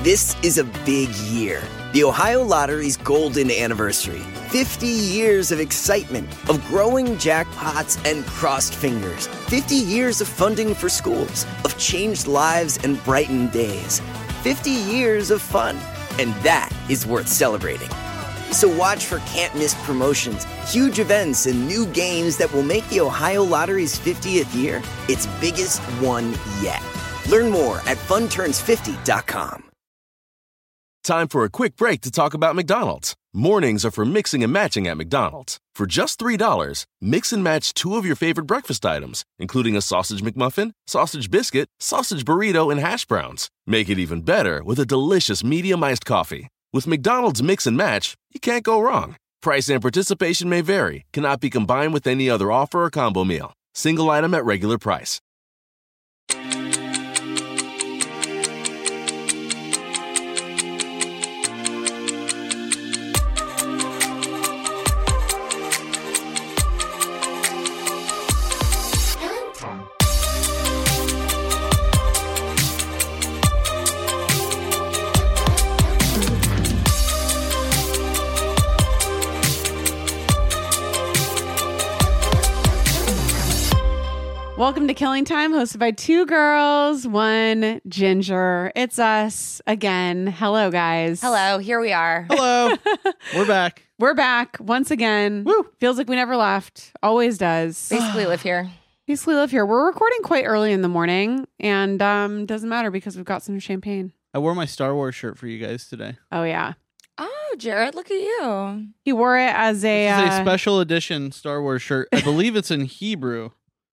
This is a big year. The Ohio Lottery's golden anniversary. 50 years of excitement, of growing jackpots and crossed fingers. 50 years of funding for schools, of changed lives and brightened days. 50 years of fun. And that is worth celebrating. So watch for can't-miss promotions, huge events, and new games that will make the Ohio Lottery's 50th year its biggest one yet. Learn more at funturns50.com. Time for a quick break to talk about McDonald's. Mornings are for mixing and matching at McDonald's. For just $3, mix and match 2 of your favorite breakfast items, including a sausage McMuffin, sausage biscuit, sausage burrito, and hash browns. Make it even better with a delicious medium iced coffee. With McDonald's Mix and Match, you can't go wrong. Price and participation may vary, cannot be combined with any other offer or combo meal. Single item at regular price. Welcome to Killing Time, hosted by 2 girls, 1 ginger. It's us again. Hello, guys. Hello, here we are. Hello. We're back. We're back once again. Woo. Feels like we never left. Always does. Basically live here. Basically live here. We're recording quite early in the morning, and doesn't matter because we've got some champagne. I wore my Star Wars shirt for you guys today. Oh, yeah. Oh, Jared, look at you. He wore it as a... This is a special edition Star Wars shirt. I believe it's in Hebrew.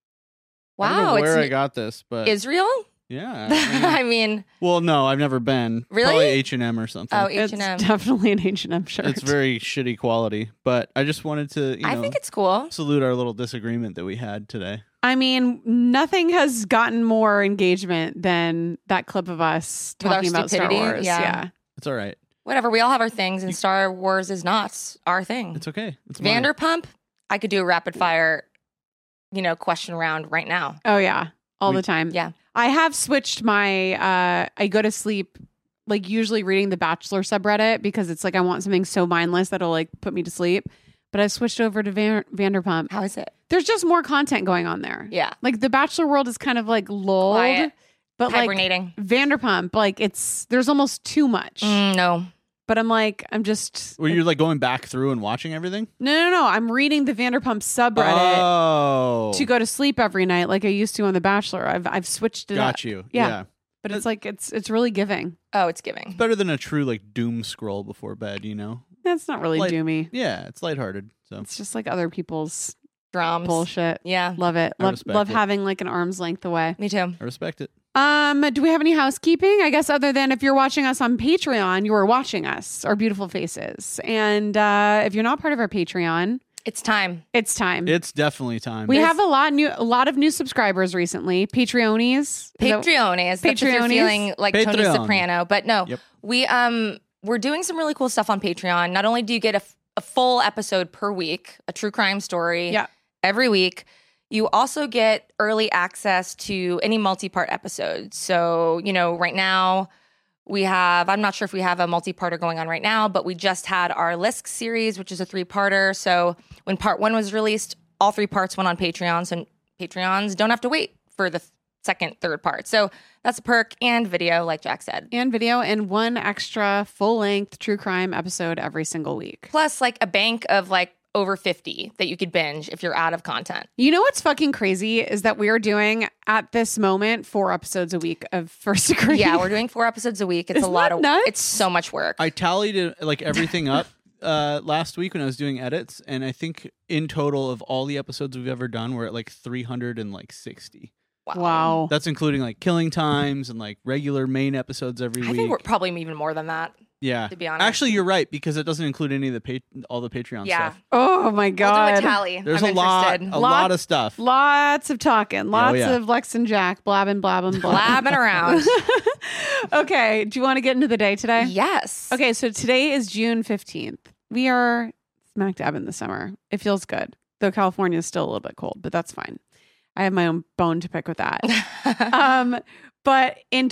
I don't know Wow, where it's I got this, but Israel? yeah. I mean, well, no, I've never been. Really? Probably H&M or something. oh, It's H&M. definitely an H&M shirt. It's very shitty quality, but I just wanted to, I think it's cool. salute our little disagreement that we had today. I mean, nothing has gotten more engagement than that clip of us With our talking about Star stupidity? Wars. Yeah. It's all right. Whatever, we all have our things, and Star Wars is not our thing. It's okay. It's mine. Vanderpump, I could do a rapid fire, question round right now. Oh, yeah. All the time. Yeah. I have switched my, I go to sleep, like usually reading the Bachelor subreddit because it's like I want something so mindless that'll like put me to sleep. But I switched over to Vanderpump. How is it? There's just more content going on there. Yeah. Like the Bachelor world is kind of like lulled. Quiet. But Hibernating. like Vanderpump, like there's almost too much. No. But I'm like, I'm just. Were you like going back through and watching everything? No. I'm reading the Vanderpump subreddit Oh. to go to sleep every night like I used to on The Bachelor. I've switched it up. Got you. Yeah. But it's like, it's really giving. Oh, it's giving. Better than a true like doom scroll before bed, you know? That's not really Light- doomy. Yeah, it's lighthearted. So It's just like other people's Drums. bullshit. Yeah. Love it. I Love respect it. having like an arm's length away. Me too. I respect it. Do we have any housekeeping? I guess other than if you're watching us on Patreon, you are watching us, our beautiful faces. And if you're not part of our Patreon, It's time. it's time. It's definitely time. We have a lot of new subscribers recently. Patreonies. Patreones. That's if you're Patreonies? feeling like Tony Patreon. Soprano. But no, Yep. we're doing some really cool stuff on Patreon. Not only do you get a full episode per week, a true crime story Yeah. every week, you also get early access to any multi-part episodes. So, right now I'm not sure if we have a multi-parter going on right now, but we just had our Lisk series, which is a 3-parter. So when part 1 was released, all 3 parts went on Patreon. So Patreons don't have to wait for the second, third part. So that's a perk, and video, like Jack said. And video and 1 extra full-length true crime episode every single week. Plus like a bank of like over 50 that you could binge if you're out of content. You know what's fucking crazy is that we are doing at this moment 4 episodes a week of First Degree. Yeah, we're doing 4 episodes a week. It's Isn't a lot that of nuts? It's so much work. I tallied it, like everything up last week when I was doing edits, and I think in total of all the episodes we've ever done, we're at like 360. Wow. That's including like killing times and like regular main episodes every I week. think we're probably even more than that. Yeah, to be honest. Actually, you're right, because it doesn't include any of the all the Patreon Yeah. stuff. Oh my We'll God. do a tally. There's I'm a lot interested. of stuff. Lots of talking. Lots yeah. of Lex and Jack blabbing. Blabbing around. Okay. Do you want to get into the day today? Yes. Okay. So today is June 15th. We are smack dab in the summer. It feels good, though California is still a little bit cold, but that's fine. I have my own bone to pick with that. But in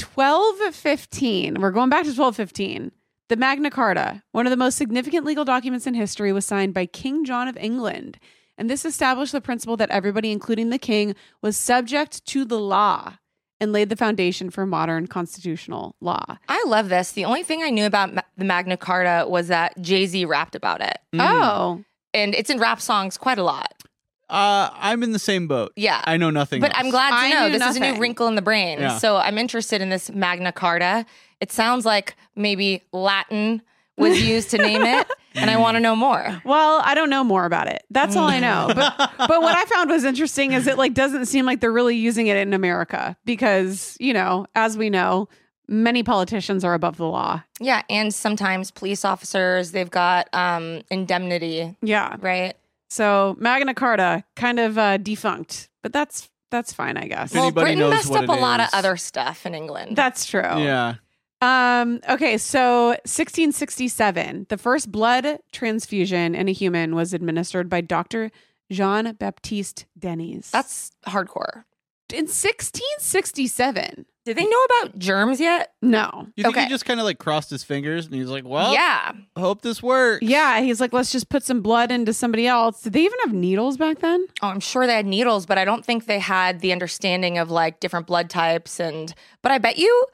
1215, we're going back to 1215, the Magna Carta, one of the most significant legal documents in history, was signed by King John of England. And this established the principle that everybody, including the king, was subject to the law and laid the foundation for modern constitutional law. I love this. The only thing I knew about the Magna Carta was that Jay-Z rapped about it. Oh. And it's in rap songs quite a lot. I'm in the same boat. Yeah. I know nothing But else. I'm glad to I know. knew This is a new nothing. wrinkle in the brain. Yeah. So I'm interested in this Magna Carta. It sounds like maybe Latin was used to name it, and I want to know more. Well, I don't know more about it. That's all I know. But what I found was interesting is it like doesn't seem like they're really using it in America because, you know, as we know, many politicians are above the law. Yeah, and sometimes police officers, they've got indemnity, Yeah. right? So Magna Carta kind of defunct, but that's fine, I guess. Well, Anybody Britain knows messed what up a it lot of is. other stuff in England. That's true. Yeah. Okay, so 1667, the first blood transfusion in a human was administered by Dr. Jean-Baptiste Denis. That's hardcore. in 1667. Did they know about germs yet? No. You think Okay. he just kind of like crossed his fingers and he's like, well, Yeah. hope this works. Yeah, he's like, let's just put some blood into somebody else. Did they even have needles back then? Oh, I'm sure they had needles, but I don't think they had the understanding of like different blood types. But I bet you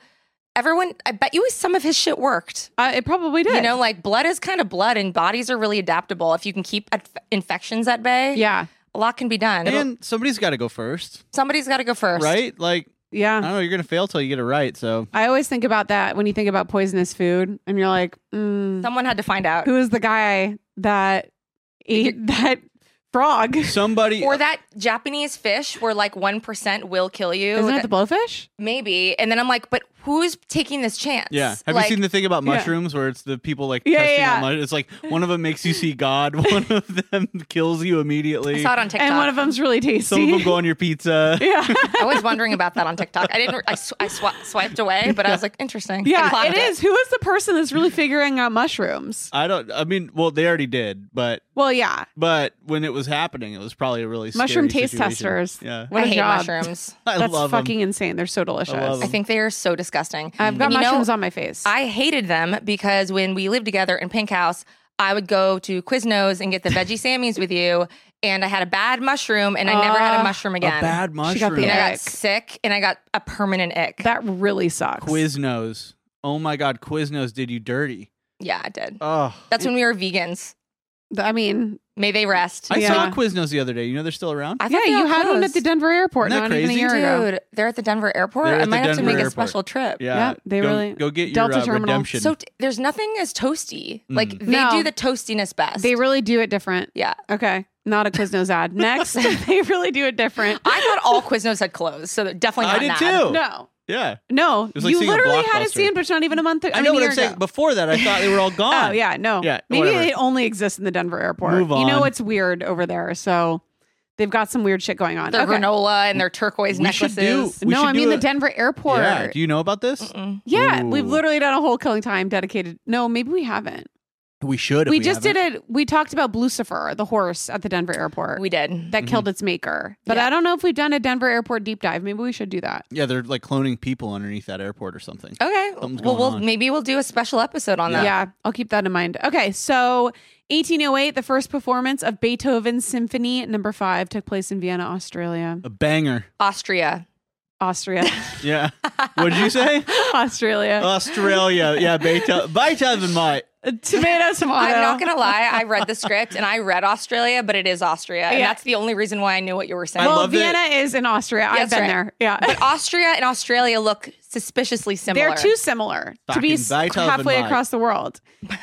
some of his shit worked. It probably did. You know, like blood is kind of blood and bodies are really adaptable. If you can keep infections at bay, Yeah. a lot can be done. And somebody's got to go first, Somebody's got to go first. right? Like, I Yeah. don't know, you're going to fail till you get it right. So I always think about that when you think about poisonous food and you're like, Someone had to find out. who is the guy that ate that frog? somebody, Or that Japanese fish where like 1% will kill you. Isn't it the blowfish? Maybe. And then I'm like, but who's taking this chance? yeah. Have Like, you seen the thing about Yeah. mushrooms where it's the people like Yeah, testing yeah, out mushrooms? It's like one of them makes you see God, one of them kills you I immediately. saw it on TikTok. And one of them's really tasty. Some of them go on your pizza. yeah. I was wondering about that on TikTok. I swiped away, but I was like, interesting. I Yeah, clocked it is. Who is the person that's really figuring out mushrooms? Well, they already did, but Well, yeah. when it was happening, it was probably a really Mushroom scary taste situation. testers. Yeah. What I a hate job. mushrooms. I That's love 'em. fucking insane. They're so delicious. love 'em. I think they are so disgusting. I've got And you know, mushrooms on my face. I hated them because when we lived together in Pink House, I would go to Quiznos and get the veggie Sammies with you, and I had a bad mushroom, and I never had a mushroom again. A bad She mushroom. got the and I got ick. sick, and I got a permanent ick. that really sucks. Quiznos. Oh my God, Quiznos did you dirty. Yeah, I did. Oh. That's when we were vegans. I mean, May they rest. I Yeah. saw Quiznos the other day. You know they're still around? I thought yeah, they you all had one at the closed. Denver airport Isn't that not even a crazy? year ago. Dude, they're at the Denver airport. They're I at might the have to Denver make a airport. special trip. Yeah, they go, really- go get your Delta Terminal. redemption. So there's nothing as toasty. Like they No. do the toastiness best. They really do it different. yeah. Okay. Not a Quiznos ad. Next, they really do it different. I thought all Quiznos had closed, so they're definitely not I did an ad. too. No. Yeah. No. was like You seeing a literally had a Blockbuster. sandwich not even a month I know what year I'm saying. ago. Before that, I thought they were all gone. Oh, yeah. No. Yeah, Maybe whatever. it only exists in the Denver airport. Move You know on. it's weird over there. So they've got some weird shit going on. Their Okay. granola and their turquoise We should necklaces. do- we No, should I do mean the a- Denver airport. Yeah. Do you know about this? Yeah, Ooh. we've literally done a whole killing time dedicated. No, maybe we haven't. We should. If We just haven't. did it. We talked about Blucifer, the horse at the Denver airport We did. that killed its maker. But Yeah. I don't know if we've done a Denver airport deep dive. Maybe we should do that. Yeah, they're like cloning people underneath that airport or something. Okay. Something's Well, going on. maybe we'll do a special episode on that. Yeah, I'll keep that in mind. Okay, so 1808, the first performance of Beethoven's Symphony No. 5 took place in Vienna, Australia. A banger. Austria. Austria. Yeah. What did you say? Australia. Australia. Yeah, Beethoven might. Tomato. I'm not going to lie. I read the script and I read Australia, but it is Austria. And Yeah. that's the only reason why I knew what you were saying. I Well, love that- Vienna is in Austria. I've That's been right. there. Yeah. But Austria and Australia look suspiciously similar. They're too similar to be Fucking Beethoven halfway might. across the world.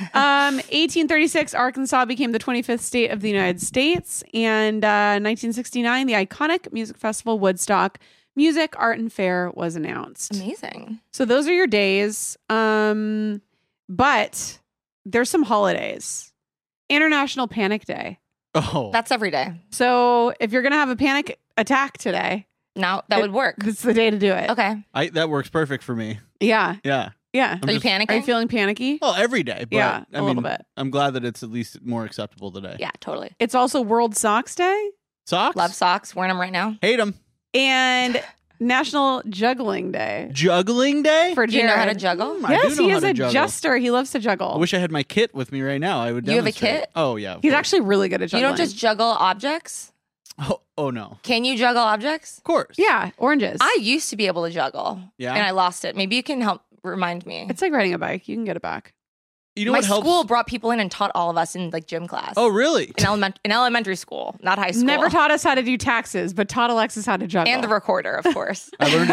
1836, Arkansas became the 25th state of the United States. And 1969, the iconic music festival Woodstock Music, Art, and Fair was announced. Amazing. So those are your days. But there's some holidays. International Panic Day. Oh. That's every day. So if you're going to have a panic attack today, Now that would work. this is the day to do it. Okay. That works perfect for me. Yeah. Yeah. Yeah. I'm Are you just- panicking? Are you feeling panicky? Well, every day. But, Yeah, I a little bit. I'm glad that it's at least more acceptable today. Yeah, totally. It's also World Socks Day. Socks? Love socks. Wearing them right now. Hate them. and National Juggling Day. Juggling day? For Do you know how to Jared. juggle? I Yes, do know he how is to a juggle. jester. He loves to juggle. I wish I had my kit with me right now. I would You have a demonstrate. kit? Oh, yeah. of He's course. actually really good at You juggling. don't just juggle objects? Oh, no. Can you juggle objects? Of course. Yeah, oranges. I used to be able to juggle. Yeah? And I lost it. Maybe you can help remind me. It's like riding a bike. You can get it back. You know My what helps? school brought people in and taught all of us in like gym class. Oh, really? In elementary school, not high school. Never taught us how to do taxes, but taught Alexis how to juggle. And the recorder, of course.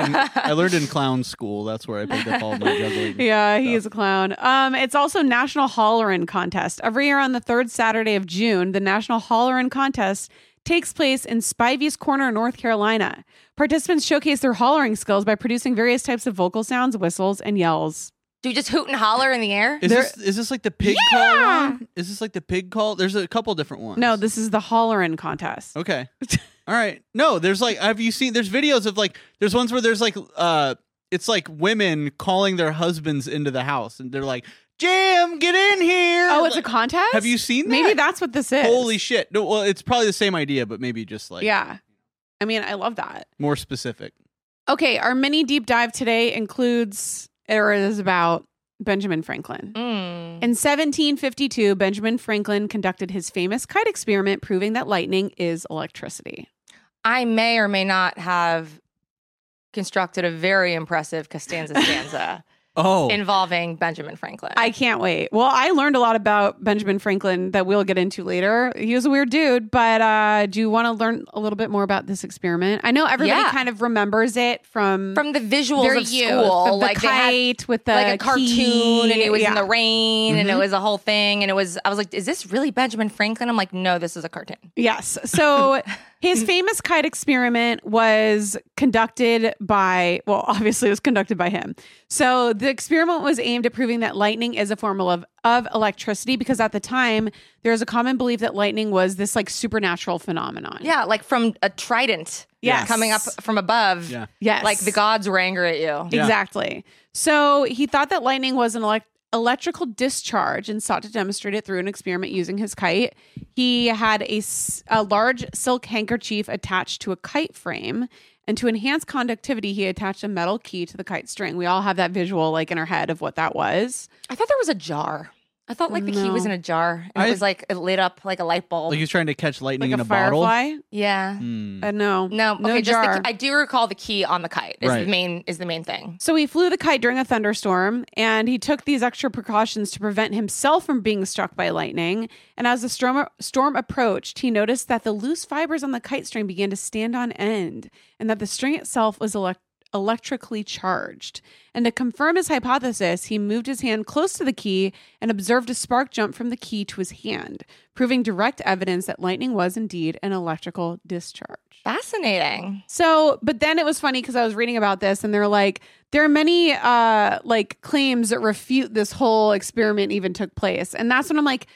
I learned in clown school. That's where I picked up all my juggling. Yeah, he stuff. is a clown. It's also National Hollerin' Contest. Every year on the third Saturday of June, the National Hollerin' Contest takes place in Spivey's Corner, North Carolina. Participants showcase their hollering skills by producing various types of vocal sounds, whistles, and yells. Do you just hoot and holler in the air? Is this like the pig call one? Is this like the pig call? There's a couple different ones. No, this is the Hollerin' Contest. Okay. All right. No, there's like, have you seen, there's videos of like, there's ones where there's like, it's like women calling their husbands into the house and they're like, Jim, get in here. Oh, it's a Like, contest? have you seen that? Maybe that's what this is. Holy shit. No, well, it's probably the same idea, but maybe just like Yeah. I mean, I love that. more specific. Okay, our mini deep dive today includes, or is about Benjamin Franklin. Mm. In 1752, Benjamin Franklin conducted his famous kite experiment proving that lightning is electricity. I may or may not have constructed a very impressive Costanza stanza Oh, involving Benjamin Franklin. I can't wait. Well, I learned a lot about Benjamin Franklin that we'll get into later. He was a weird dude, but do you want to learn a little bit more about this experiment? I know everybody Yeah. kind of remembers it from From the visuals their of youth, school, the like they had kite with the like a cartoon, key. and it was in Yeah. the rain, and it Mhm. was a whole thing, and I was like, is this really Benjamin Franklin? I'm like, no, this is a cartoon. Yes. So his famous kite experiment was conducted by, well, obviously it was conducted by him. So the experiment was aimed at proving that lightning is a form of electricity, because at the time there was a common belief that lightning was this like supernatural phenomenon. Yeah, like from a trident Yes. coming up from above. yeah. Yes. Like the gods were angry at you. Yeah. Exactly. So he thought that lightning was an electrical discharge and sought to demonstrate it through an experiment using his kite. He had a large silk handkerchief attached to a kite frame, and to enhance conductivity, he attached a metal key to the kite string. We all have that visual like in our head of what that was. I thought there was a jar. I thought like the key was in a jar, and it was like it lit up like a light bulb. Like he's trying to catch lightning Like in a a bottle. firefly? yeah. Hmm. No. No, okay, just jar. I do recall the key on the kite is Right. the main thing. So he flew the kite during a thunderstorm, and he took these extra precautions to prevent himself from being struck by lightning. And as the storm approached, he noticed that the loose fibers on the kite string began to stand on end, and that the string itself was electrically charged. And to confirm his hypothesis, he moved his hand close to the key and observed a spark jump from the key to his hand, proving direct evidence that lightning was indeed an electrical discharge. Fascinating. So, but then it was funny because I was reading about this, and they're like, there are many like claims that refute this whole experiment even took place. And that's when I'm like,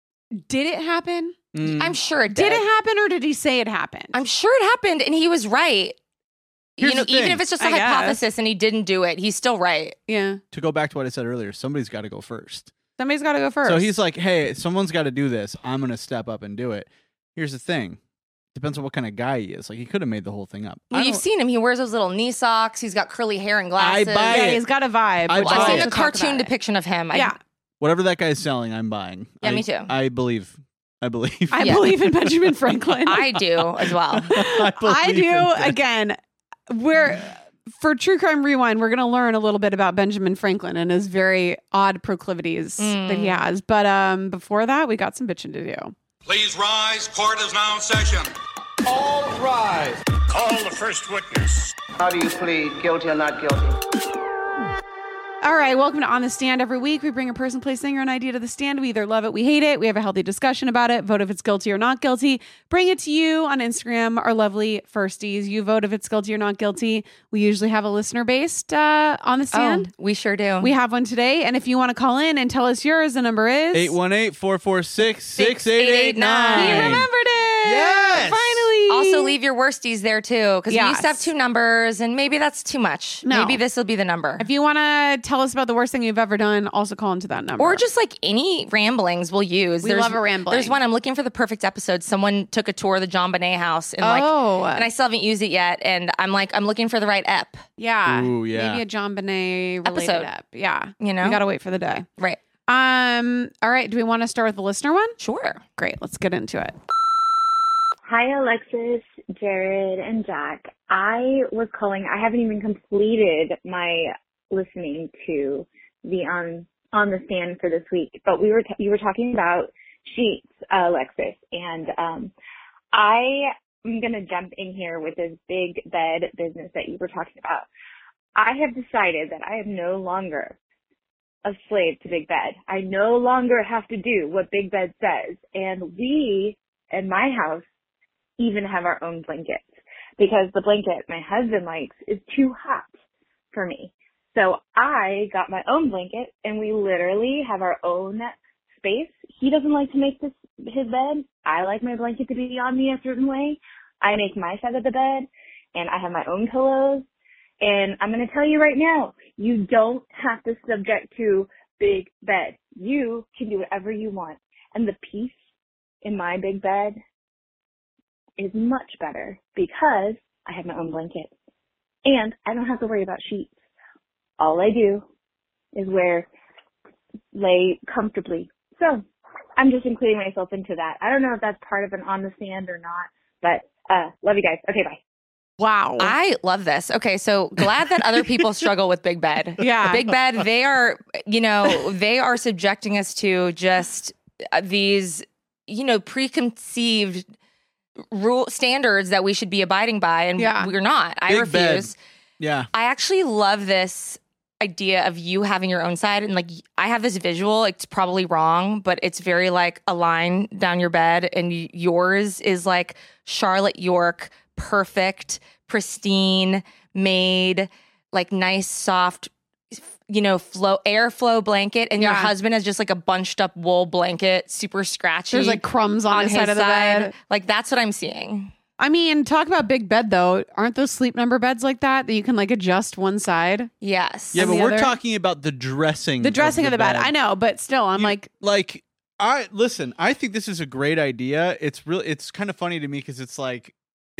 did it happen? Mm. I'm sure it Did it happen, or did he say it happened? I'm sure it happened, and he was right. Here's you know, the even thing. if it's just a I guess. hypothesis and he didn't do it, he's still right. Yeah. To go back to what I said earlier, somebody's got to go first. Somebody's got to go first. So he's like, hey, someone's got to do this. I'm going to step up and do it. Here's the thing. Depends on what kind of guy he is. Like, he could have made the whole thing up. Well, I you've don't- seen him. He wears those little knee socks. He's got curly hair and glasses. buy yeah, it. he's got a vibe. I which buy I've seen it. a we'll talk cartoon about it. depiction of him. Yeah. Whatever that guy's selling, I'm buying. Yeah, me too. I believe. I Yeah. believe in Benjamin Franklin. I do as well. I I believe in do. that. Again, for True Crime Rewind, we're going to learn a little bit about Benjamin Franklin and his very odd proclivities that he has. But before that, we got some bitching to do. Please rise. Court is now in session. All rise. Call the first witness. How do you plead, guilty or not guilty? All right, welcome to On the Stand. Every week, we bring a person, place, thing, or an idea to the stand. We either love it, we hate it. We have a healthy discussion about it. Vote if it's guilty or not guilty. Bring it to you on Instagram, our lovely firsties. You vote if it's guilty or not guilty. We usually have a listener-based On the Stand. Oh, we sure do. We have one today, and if you want to call in and tell us yours, the number is 818-446-6889. He remembered it. Yes. Finally. Also, leave your worsties there too, because we used to have 2 numbers, and maybe that's too much. No. Maybe this will be the number. If you want to tell us about the worst thing you've ever done, also call into that number. Or just like any ramblings we'll use. We love a rambling. There's one, I'm looking for the perfect episode. Someone took a tour of the John Bonet house, and and I still haven't used it yet. And I'm looking for the right ep. Yeah. Ooh, yeah. Maybe a John Bonet related Episode. ep. Yeah. You know? We got to wait for the day. Right. All right. Do we want to start with the listener one? Sure. Great. Let's get into it. Hi, Alexis, Jared, and Jack. I was calling. I haven't even completed my listening to the on the stand for this week, but you were talking about sheets, Alexis, and I am gonna jump in here with this big bed business that you were talking about. I have decided that I am no longer a slave to Big Bed. I no longer have to do what Big Bed says, and we in my house even have our own blankets because the blanket my husband likes is too hot for me. So I got my own blanket and we literally have our own space. He doesn't like to make his bed. I like my blanket to be on me a certain way. I make my side of the bed and I have my own pillows. And I'm going to tell you right now, you don't have to subject to Big Bed. You can do whatever you want. And the peace in my big bed is much better because I have my own blanket and I don't have to worry about sheets. All I do is lay comfortably. So I'm just including myself into that. I don't know if that's part of an on the stand or not, but love you guys. Okay, bye. Wow. I love this. Okay, so glad that other people struggle with Big Bed. Yeah. Big Bed, they are subjecting us to just these, preconceived rule standards that we should be abiding by, and we're not. I refuse. Yeah. I actually love this idea of you having your own side, and I have this visual. It's probably wrong, but it's very like a line down your bed, and yours is like Charlotte York, perfect, pristine, made, like nice, soft, airflow blanket, and your husband has just like a bunched up wool blanket, super scratchy. There's like crumbs on his side of the bed. Like that's what I'm seeing. I mean, talk about Big Bed though. Aren't those Sleep Number beds like that you can like adjust one side? Yes. Yeah, but the we're other? talking about the dressing. The dressing of the bed. I know, but still, I'm I think this is a great idea. It's kind of funny to me because it's like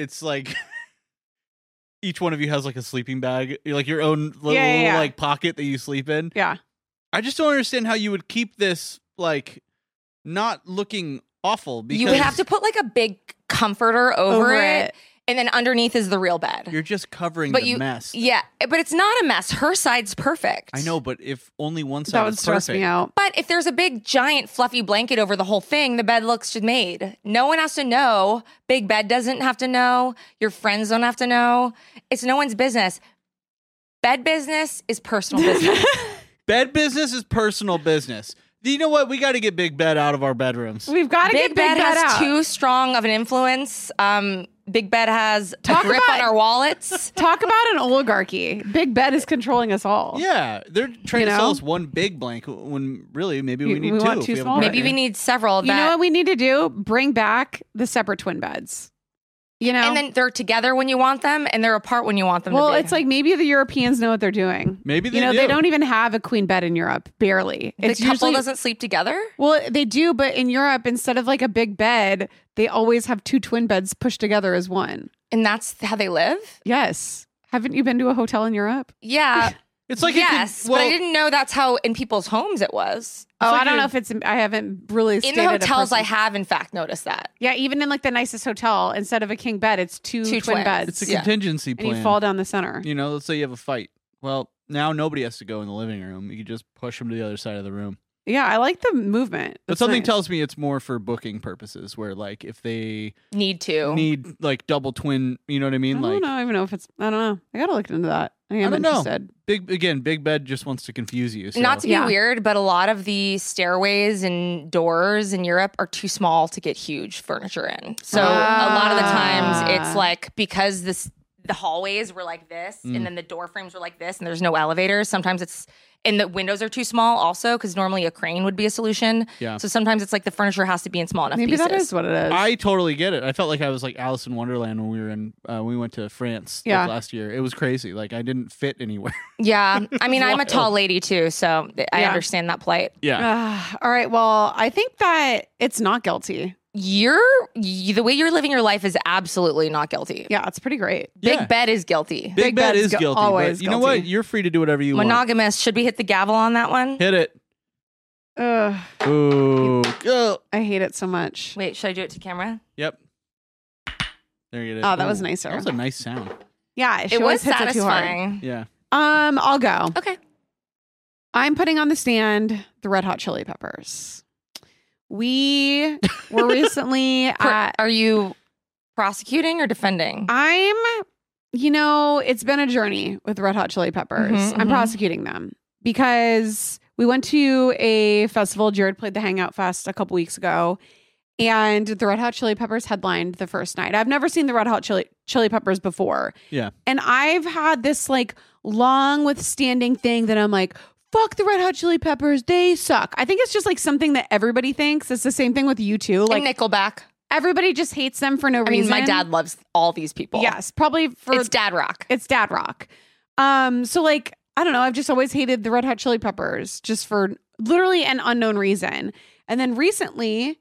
each one of you has like a sleeping bag, like your own little like pocket that you sleep in. Yeah. I just don't understand how you would keep this like not looking awful. Because you would have to put like a big comforter over it, and then underneath is the real bed. You're just covering the mess. Yeah, but it's not a mess. Her side's perfect. I know, but if only one side That would is stress perfect. me out. But if there's a big, giant, fluffy blanket over the whole thing, the bed looks just made. No one has to know. Big Bed doesn't have to know. Your friends don't have to know. It's no one's business. Bed business is personal business. Bed business is personal business. You know what? We got to get Big Bed out of our bedrooms. We've got to get Big Bed has out. too strong of an influence. Big Bed has a grip on our wallets. Talk about an oligarchy. Big Bed is controlling us all. Yeah, they're trying to sell us one big blanket when really maybe we need we two. want if two we have a small. Maybe partner. we need several of You that. know what we need to do? Bring back the separate twin beds. And then they're together when you want them, and they're apart when you want them Well, to be. it's like maybe the Europeans know what they're doing. Maybe they do. They don't even have a queen bed in Europe. Barely. the couple doesn't sleep together? Well, they do, but in Europe, instead of like a big bed, they always have two twin beds pushed together as one. And that's how they live? Yes. Haven't you been to a hotel in Europe? Yeah. It's like yes, but I didn't know that's how in people's homes it was. Oh, I don't know if it's. I haven't really. In the hotels, I have in fact noticed that. Yeah, even in like the nicest hotel, instead of a king bed, it's two twin twins. beds. It's a contingency and plan. you fall down the center. Let's say you have a fight. Well, now nobody has to go in the living room. You can just push them to the other side of the room. Yeah, I like the movement. But That's something nice. tells me it's more for booking purposes, where like if they need like double twin, you know what I mean? I don't even know if it's. I don't know. I gotta look into that. I am don't know. interested. Big Bed just wants to confuse you. So. Not to be weird, but a lot of the stairways and doors in Europe are too small to get huge furniture in. So a lot of the times it's like because the hallways were like this and then the door frames were like this and there's no elevators. Sometimes and the windows are too small also, because normally a crane would be a solution. Yeah. So sometimes it's like the furniture has to be in small enough Maybe pieces. that is what it is. I totally get it. I felt like I was like Alice in Wonderland when we were in. We went to France Yeah. last year. It was crazy. Like I didn't fit anywhere. Yeah. I mean, I'm a Wild. tall lady too, so I Yeah. understand that plight. Yeah. All right. Well, I think that it's not guilty. The way you're living your life is absolutely not guilty. Yeah, it's pretty great. Yeah. Big Bet is guilty. Big Bet is Bed's guilty. always But you know guilty. what? You're free to do whatever you want. Monogamous. Should we hit the gavel on that one? Hit it. Ugh, Ooh. Go. I hate it so much. Wait, should I do it to camera? Yep. There you go. Oh, that was nicer. That was a nice sound. Yeah, she It always was hits it too hard. satisfying. Yeah. I'll go. Okay. I'm putting on the stand the Red Hot Chili Peppers. We were recently at. Are you prosecuting or defending? It's been a journey with Red Hot Chili Peppers. Mhm, I'm mhm. prosecuting them because we went to a festival. Jared played the Hangout Fest a couple weeks ago, and the Red Hot Chili Peppers headlined the first night. I've never seen the Red Hot Chili Peppers before. Yeah. And I've had this like long withstanding thing that I'm like, fuck the Red Hot Chili Peppers. They suck. I think it's just like something that everybody thinks. It's the same thing with U2. Like And Nickelback. everybody just hates them for no I reason. mean, my dad loves all these people. Yes, probably for It's dad rock. it's dad rock. So like, I don't know, I've just always hated the Red Hot Chili Peppers just for literally an unknown reason. And then recently,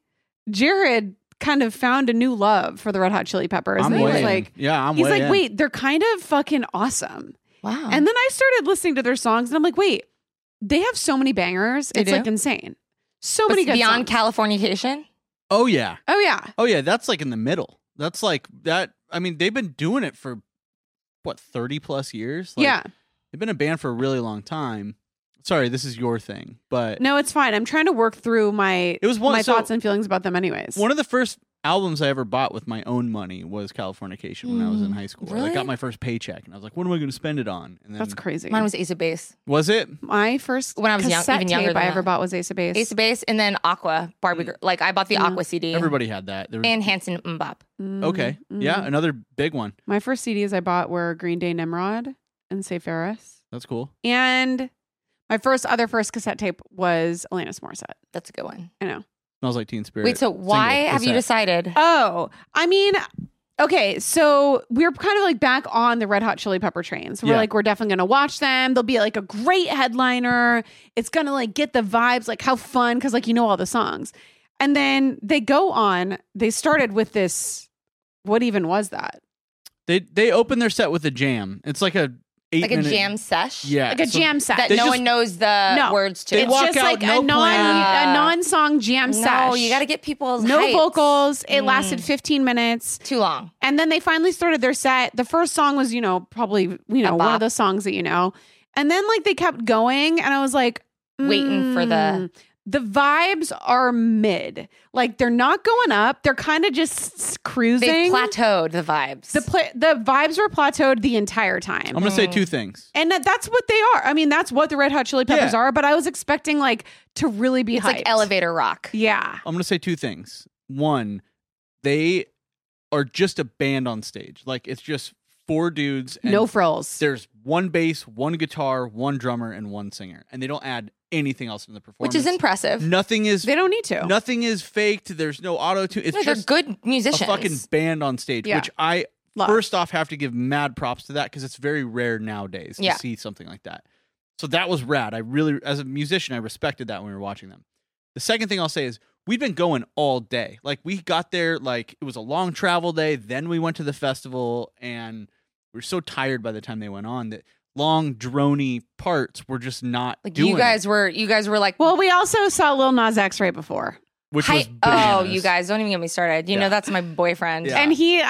Jared kind of found a new love for the Red Hot Chili Peppers. I'm and he was way like, in. Yeah, I'm he's way like, in. wait, they're kind of fucking awesome. Wow. And then I started listening to their songs and I'm like, wait, they have so many bangers. They It's do? like insane. So But many good Beyond songs. Californication? Oh yeah. Oh yeah. Oh yeah. That's like in the middle. That's like that. I mean, they've been doing it for what 30 plus years. Like, Yeah. They've been a band for a really long time. Sorry, this is your thing, but No, it's fine. I'm trying to work through my It was one- my so- thoughts and feelings about them anyways. one of the first albums I ever bought with my own money was Californication when I was in high school. I really? got my first paycheck and I was like, what am I going to spend it on? And then That's crazy. Mine was Ace of Base. Was it? My first When I was young- cassette even younger tape than I ever that. bought was Ace of Base. Ace of Base and then Aqua, Barbie Girl. Like I bought the Aqua CD. Everybody had that. There was, And Hanson Mbop. okay. Yeah, another big one. My first CDs I bought were Green Day, Nimrod, and Say Ferris. That's cool. And my first cassette tape was Alanis Morissette. That's a good one. I know. Smells Like Teen Spirit. Wait, so why Single have you cassette. decided? Oh, I mean, okay, so we're kind of like back on the Red Hot Chili Pepper train. So we're Yeah. like, we're definitely going to watch them. They'll be like a great headliner. It's going to like get the vibes, like how fun, because like you know all the songs. And then they go on, they started with this, what even was that? They open their set with a jam. It's like a 8-minute jam sesh? Yeah. Like a so jam set. That They no just- one knows the No. words to. They It's walk just out, like no a plan. non-song jam No, sesh. you got to get people's no hypes. vocals. It lasted 15 minutes. Too long. And then they finally started their set. The first song was, probably, one of bop. the songs that you know. And then like they kept going and I was like, Waiting for the- the vibes are mid. Like they're not going up. They're kind of just cruising. They've plateaued the vibes. The vibes were plateaued the entire time. I'm going to say two things. And that's what they are. I mean, that's what the Red Hot Chili Peppers Yeah. are, but I was expecting like to really be it's hyped. like elevator rock. Yeah. I'm going to say two things. One, they are just a band on stage. Like it's just four dudes. And No frills. There's one bass, one guitar, one drummer, and one singer. And they don't add anything else in the performance. Which is impressive. Nothing is They don't need to. nothing is faked. There's no auto tune. It's No, they're just good a musicians. fucking band on stage, Yeah. which I Love. first off have to give mad props to that because it's very rare nowadays to Yeah. see something like that. So that was rad. I really, as a musician, I respected that when we were watching them. The second thing I'll say is we've been going all day. Like we got there, like it was a long travel day. Then we went to the festival and we were so tired by the time they went on that long droney parts were just not like doing you guys it, were like, Well, we also saw Lil Nas X right before. which hi- was oh, bananas. you guys don't even get me started. You Yeah. know that's my boyfriend. Yeah. And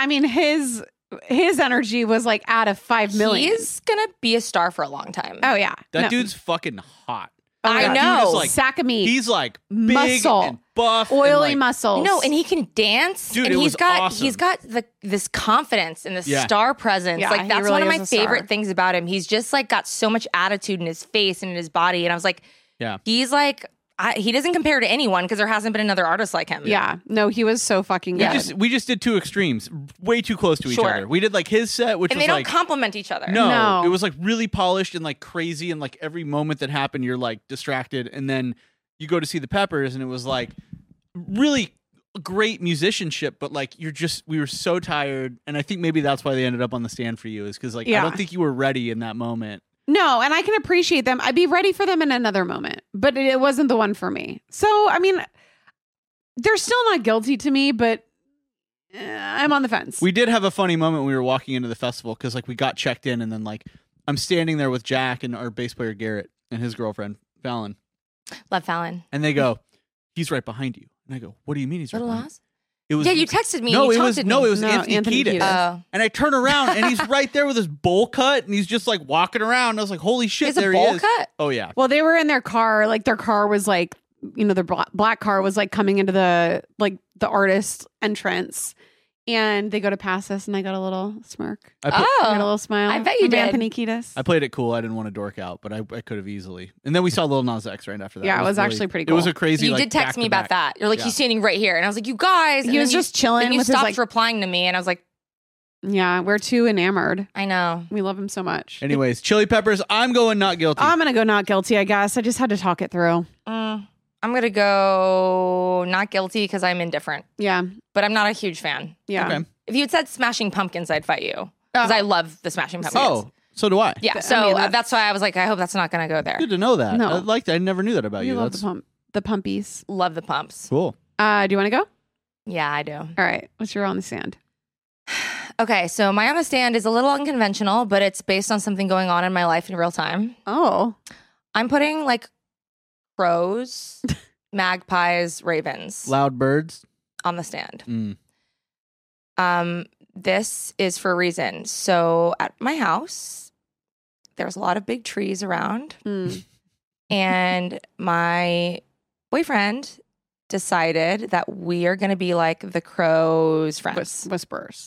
his energy was like out of 5 million. He's gonna be a star for a long time. Oh yeah. That No. dude's fucking hot. I That know. dude is like, Sack of meat. he's like big Muscle. and buff, and oily like, muscles. No, and he can dance. Dude, and it he's was got awesome. he's got this confidence and this Yeah. star presence. Yeah, like he that's really one of is my a star. favorite things about him. He's just like got so much attitude in his face and in his body. And I was like, Yeah. he's like he doesn't compare to anyone because there hasn't been another artist like him. Yeah. No, he was so fucking good. We just did two extremes, way too close to each Sure. other. We did like his set, which And was they don't like complement each other. no, it was like really polished and like crazy, and like every moment that happened, you're like distracted, and then you go to see the Peppers, and it was like really great musicianship, but like we were so tired, and I think maybe that's why they ended up on the stand for you, is because like I don't think you were ready in that moment. No, and I can appreciate them. I'd be ready for them in another moment, but it wasn't the one for me. So, I mean, they're still not guilty to me, but I'm on the fence. We did have a funny moment when we were walking into the festival because like we got checked in, and then like I'm standing there with Jack and our bass player Garrett and his girlfriend Fallon. Love Fallon. And they go, "He's right behind you." And I go, "What do you mean he's Little right behind Oz? you?" It was You texted me. No, you it was taunted no, me. it was Anthony Kiedis. Oh. And I turn around and he's right there with his bowl cut, and he's just like walking around. I was like, "Holy shit, Is a there he bowl is!" cut? Oh yeah. Well, they were in their car. Like their car was like, their black car was like coming into the artist entrance, and they go to pass us, and I got a little smirk. I put- I got a little smile. I bet you from did. Anthony Kiedis. I played it cool. I didn't want to dork out, but I could have easily. And then we saw Lil Nas X right after that. Yeah, it was really- actually pretty It was cool. a crazy. You like, did text me back-to-back. about that. You're like, Yeah. he's standing right here. And I was like, you guys. He And was then just chilling And you with his, stopped like- replying to me. And I was like, Yeah, we're too enamored. I know. We love him so much. Anyways, Chili Peppers. I'm going not guilty. I'm gonna go not guilty. I guess I just had to talk it through. I'm going to go not guilty because I'm indifferent. Yeah, But I'm not a huge fan. yeah. Okay. If you had said Smashing Pumpkins, I'd fight you. Because I love the Smashing Pumpkins. Oh, so do I. Yeah, I so mean, that's why I was like, I hope that's not going to go there. Good to know that. No. I liked that. I never knew that about We you. love That's the pumpies. Love the pumps. cool. Do you want to go? Yeah, I do. All right. What's your on the sand? Okay, so my on the stand is a little unconventional, but it's based on something going on in my life in real time. Oh, I'm putting like crows, magpies, ravens Loud birds. on the stand. Mm. This is for a reason. So at my house, there's a lot of big trees around, and my boyfriend decided that we are going to be like the crows' friends. whisperers.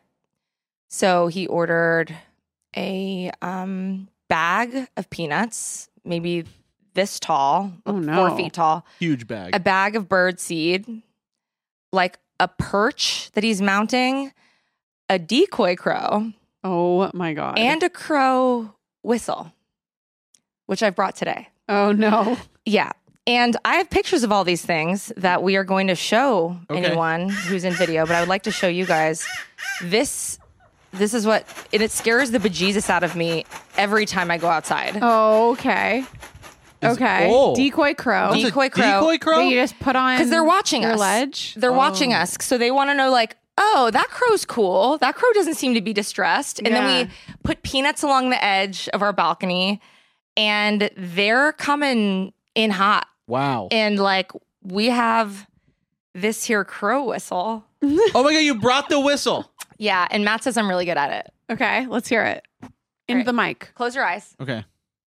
So he ordered a bag of peanuts, maybe this tall, Oh, like no. 4 feet tall, Huge bag. a bag of bird seed, like a perch that he's mounting, a decoy crow, Oh my god. and a crow whistle, which I've brought today. oh no. Yeah. And I have pictures of all these things that we are going to show Okay. anyone who's in video, but I would like to show you guys this is what, and it scares the bejesus out of me every time I go outside. Oh, okay. Okay. oh. Decoy crow. That's a Decoy crow. Decoy crow. That you just put on Because they're watching your us. ledge. They're watching us. So they want to know, like, oh, that crow's cool. That crow doesn't seem to be distressed. And Yeah. then we put peanuts along the edge of our balcony, and they're coming in hot. Wow. And like, we have this here crow whistle. Oh my god, you brought the whistle. Yeah. And Matt says I'm really good at it. Okay, let's hear it. Into Right. the mic. Close your eyes. Okay.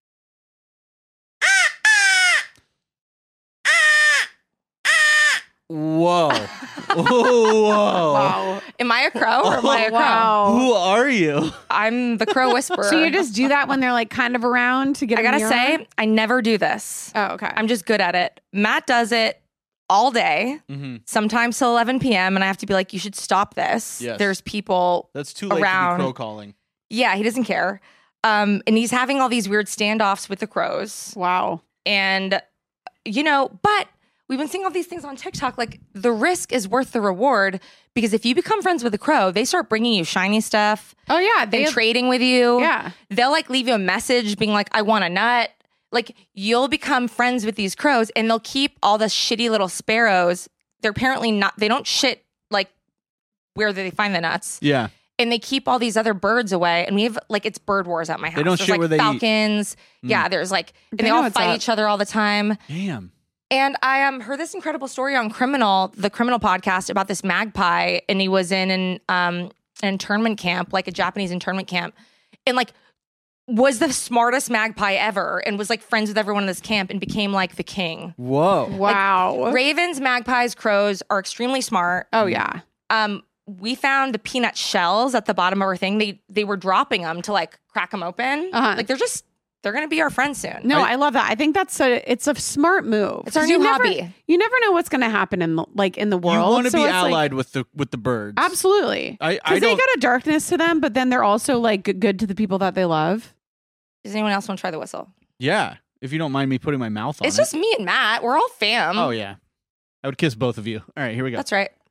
Whoa. Whoa. Wow. Am I a crow or am I a crow? Wow. Who are you? I'm the crow whisperer. So you just do that when they're like kind of around to get I a gotta mirror? say, I never do this. Oh, okay. I'm just good at it. Matt does it all day, sometimes till 11 p.m. And I have to be like, you should stop this. Yes. There's people That's too late around. to be crow calling. Yeah, he doesn't care. And he's having all these weird standoffs with the crows. Wow. And, you know, but we've been seeing all these things on TikTok. Like, the risk is worth the reward, because if you become friends with a crow, they start bringing you shiny stuff. Oh yeah, They trading with you. Yeah. They'll like leave you a message being like, I want a nut. Like, you'll become friends with these crows, and they'll keep all the shitty little sparrows. They're apparently not, they don't shit like where they find the nuts. Yeah. And they keep all these other birds away. And we have like, it's bird wars at my house. They don't There's shit like where they eat. falcons. Yeah, there's like, and They they know all what's fight up. each other all the time. Damn. And I heard this incredible story on the Criminal podcast about this magpie, and he was in an internment camp, like a Japanese internment camp, and like was the smartest magpie ever, and was like friends with everyone in this camp, and became like the king. Whoa. Wow. Ravens, magpies, crows are extremely smart. Oh yeah. We found the peanut shells at the bottom of our thing. They were dropping them to like crack them open. Uh-huh. Like, they're just They're going to be our friends soon. No, I love that. I think it's a smart move. It's our 'Cause new hobby. You never know what's going to happen in the world. You want to So be it's allied with the birds. Absolutely. I Because they don't. got a darkness to them, but then they're also like good to the people that they love. Does anyone else want to try the whistle? Yeah, if you don't mind me putting my mouth on It's it. just me and Matt. We're all fam. Oh yeah, I would kiss both of you. All right, here we go. That's right.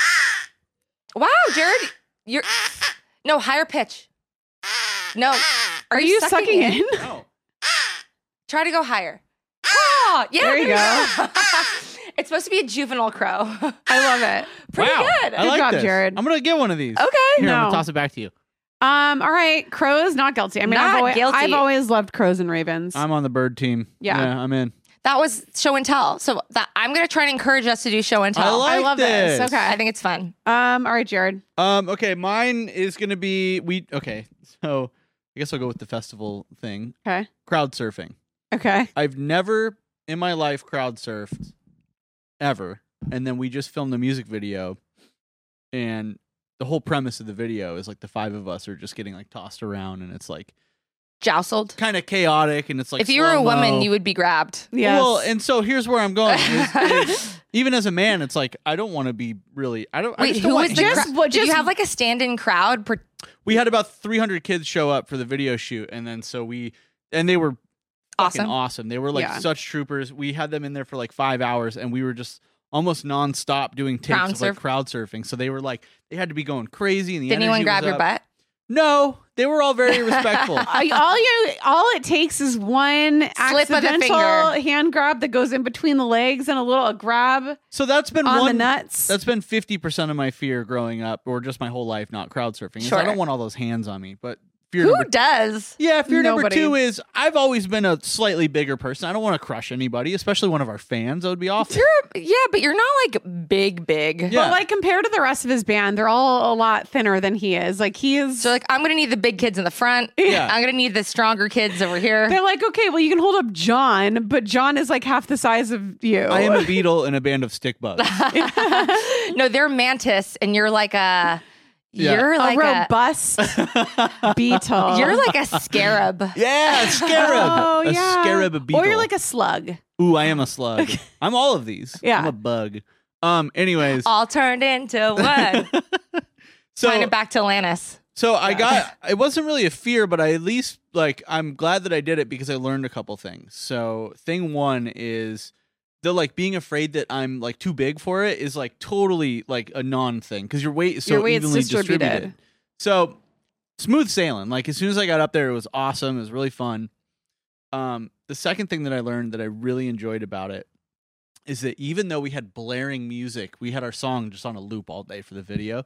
Wow, Jared, you're no higher pitch. No, Are you sucking in? Oh. Try to go higher. Oh, yeah, There you go. It's supposed to be a juvenile crow. I love it. Pretty Wow, good. I like job, this. Jared. I'm gonna get one of these. Okay. Here, I'm No. gonna toss it back to you. All right. Crows, not guilty. I mean, Not guilty. I've always loved crows and ravens. I'm on the bird team. Yeah. I'm in. That was show and tell. So I'm going to try and encourage us to do show and tell. I like love this. this. Okay. I think it's fun. All right, Jared. Okay, mine is gonna be so I guess I'll go with the festival thing. Okay. Crowd surfing. Okay. I've never in my life crowd surfed ever. And then we just filmed a music video, and the whole premise of the video is like the five of us are just getting like tossed around, and it's like Joustled. kind of chaotic, and it's like If you were a slow-mo. woman, you would be grabbed. Yes. Well, and so here's where I'm going. Even as a man, it's like I don't want to be really. I Wait, just who don't want was the hands. crowd? Did you have like a stand-in crowd? We had about 300 kids show up for the video shoot, and then they were fucking awesome. They were like such troopers. We had them in there for like 5 hours, and we were just almost nonstop doing takes of like crowd surfing. So they were like, they had to be going crazy. And the Did anyone energy grab was your up. butt? No, they were all very respectful. all it takes is one Slip of the accidental finger. hand grab that goes in between the legs and a little grab So that's been on the nuts. That's been 50% of my fear growing up, or just my whole life not crowd surfing. is Sure. I don't want all those hands on me. But fear Who number does? Yeah, fear number Nobody. 2 is I've always been a slightly bigger person. I don't want to crush anybody, especially one of our fans. That would be awful. But you're not like big. Yeah. But like compared to the rest of his band, they're all a lot thinner than he is. Like he is. So like I'm gonna need the big kids in the front. Yeah. I'm gonna need the stronger kids over here. they're like, okay, well, you can hold up John, but John is like half the size of you. I am a beetle in a band of stick bugs. No, they're mantis, and you're like a. Yeah. You're like a robust beetle. You're like a scarab. Yeah, a scarab. Oh, a yeah. scarab beetle. Or you're like a slug. Ooh, I am a slug. I'm all of these. Yeah. I'm a bug. Anyways. All turned into one. So Tying it back to Atlantis. So it wasn't really a fear, but I at least I'm glad that I did it because I learned a couple things. So thing one is the like being afraid that I'm like too big for it is like totally like a non thing because your weight is so Your weight's evenly distributed. distributed. So smooth sailing. Like as soon as I got up there, it was awesome. It was really fun. The second thing that I learned that I really enjoyed about it is that even though we had blaring music, we had our song just on a loop all day for the video.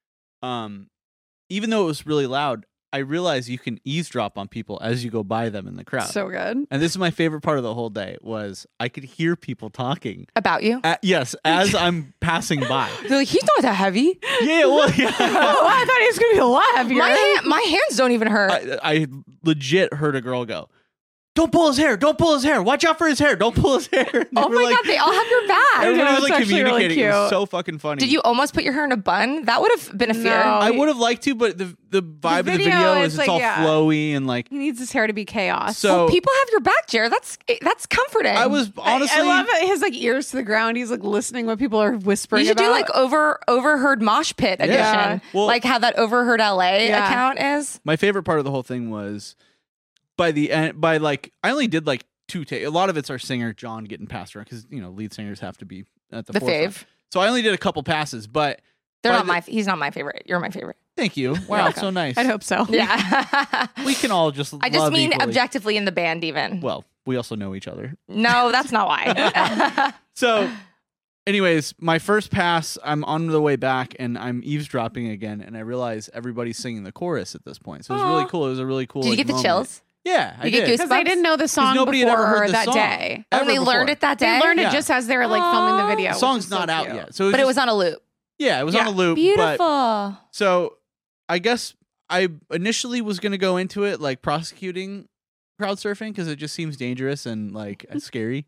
Even though it was really loud, I realized you can eavesdrop on people as you go by them in the crowd. So good. And this is my favorite part of the whole day was I could hear people talking. About you? Yes, as I'm passing by. They're like, he's not that heavy. Yeah, well, yeah. Oh, I thought he was going to be a lot heavier. My hands don't even hurt. I legit heard a girl go, "Don't pull his hair! Don't pull his hair! Watch out for his hair! Don't pull his hair!" And Oh my God, they all have your back. Everybody know, was it's like actually really communicating. It was cute. so fucking funny. Did you almost put your hair in a bun? That would have been a fear. No. I would have liked to, but the vibe of the video video is is like, it's all yeah. flowy and like. He needs his hair to be chaos. So People have your back, Jared. That's comforting. I was honestly. I love it. His like ears to the ground. He's like listening what people are whispering You should about. do like overheard mosh pit edition, Yeah. Well- like how that overheard LA Yeah. account is. My favorite part of the whole thing was by the end. By like, I only did like 2 takes. A lot of it's our singer John getting passed around because lead singers have to be at the The forefront. fave. So I only did a couple passes, but They're by not the- my. He's not my favorite. You're my favorite. Thank you. Wow, welcome. so nice. I'd hope so. Yeah. We can all just. I just love mean equally. objectively in the band, even. Well, we also know each other. No, that's not why. So, anyways, my first pass, I'm on the way back and I'm eavesdropping again, and I realize everybody's singing the chorus at this point. So it was really cool. It was a really cool. Did you like, get the moment. chills? Yeah, I You get did. Because they didn't know the song nobody had before ever heard the that song. day. Oh, Ever they learned before. it that day. They learned Yeah. it just as they were like filming the video. The which song's is so not out cute. yet, so But it was on a loop. yeah, it was on Yeah. a loop. Beautiful. But, so I guess I initially was going to go into it like prosecuting crowd surfing because it just seems dangerous and like scary.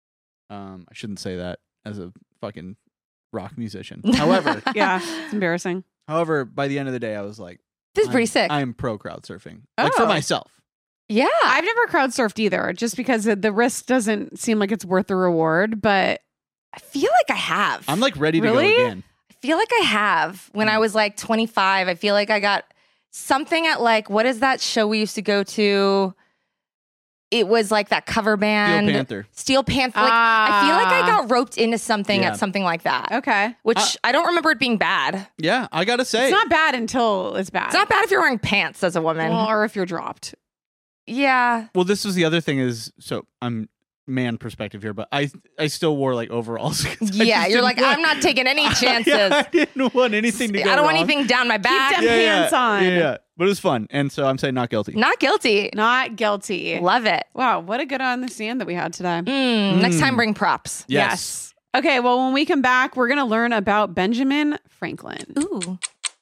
I shouldn't say that as a fucking rock musician. However, Yeah, it's embarrassing. by the end of the day, I was like, This is pretty sick. I'm pro crowd surfing, like for Oh. myself. Yeah. I've never crowd surfed either, just because the risk doesn't seem like it's worth the reward. But I feel like I have. I'm like ready to Really? go again. I feel like I have. When I was like 25, I feel like I got something at like, what is that show we used to go to? It was like that cover band. Steel Panther. Like, I feel like I got roped into something at something like that. Okay. Which I don't remember it being bad. Yeah, I gotta say. It's not bad until it's bad. It's not bad if you're wearing pants as a woman. Well, or if you're dropped. Yeah. Well, this was the other thing is, so I'm man perspective here, but I still wore like overalls. Yeah, you're like, I'm not taking any chances. I didn't want anything to go I don't want wrong. anything down my back. Keep them pants on. Yeah. But it was fun. And so I'm saying not guilty. Not guilty. Not guilty. Love it. Wow, what a good on the stand that we had today. Next time, bring props. Yes. Okay, well, when we come back, we're going to learn about Benjamin Franklin. Ooh.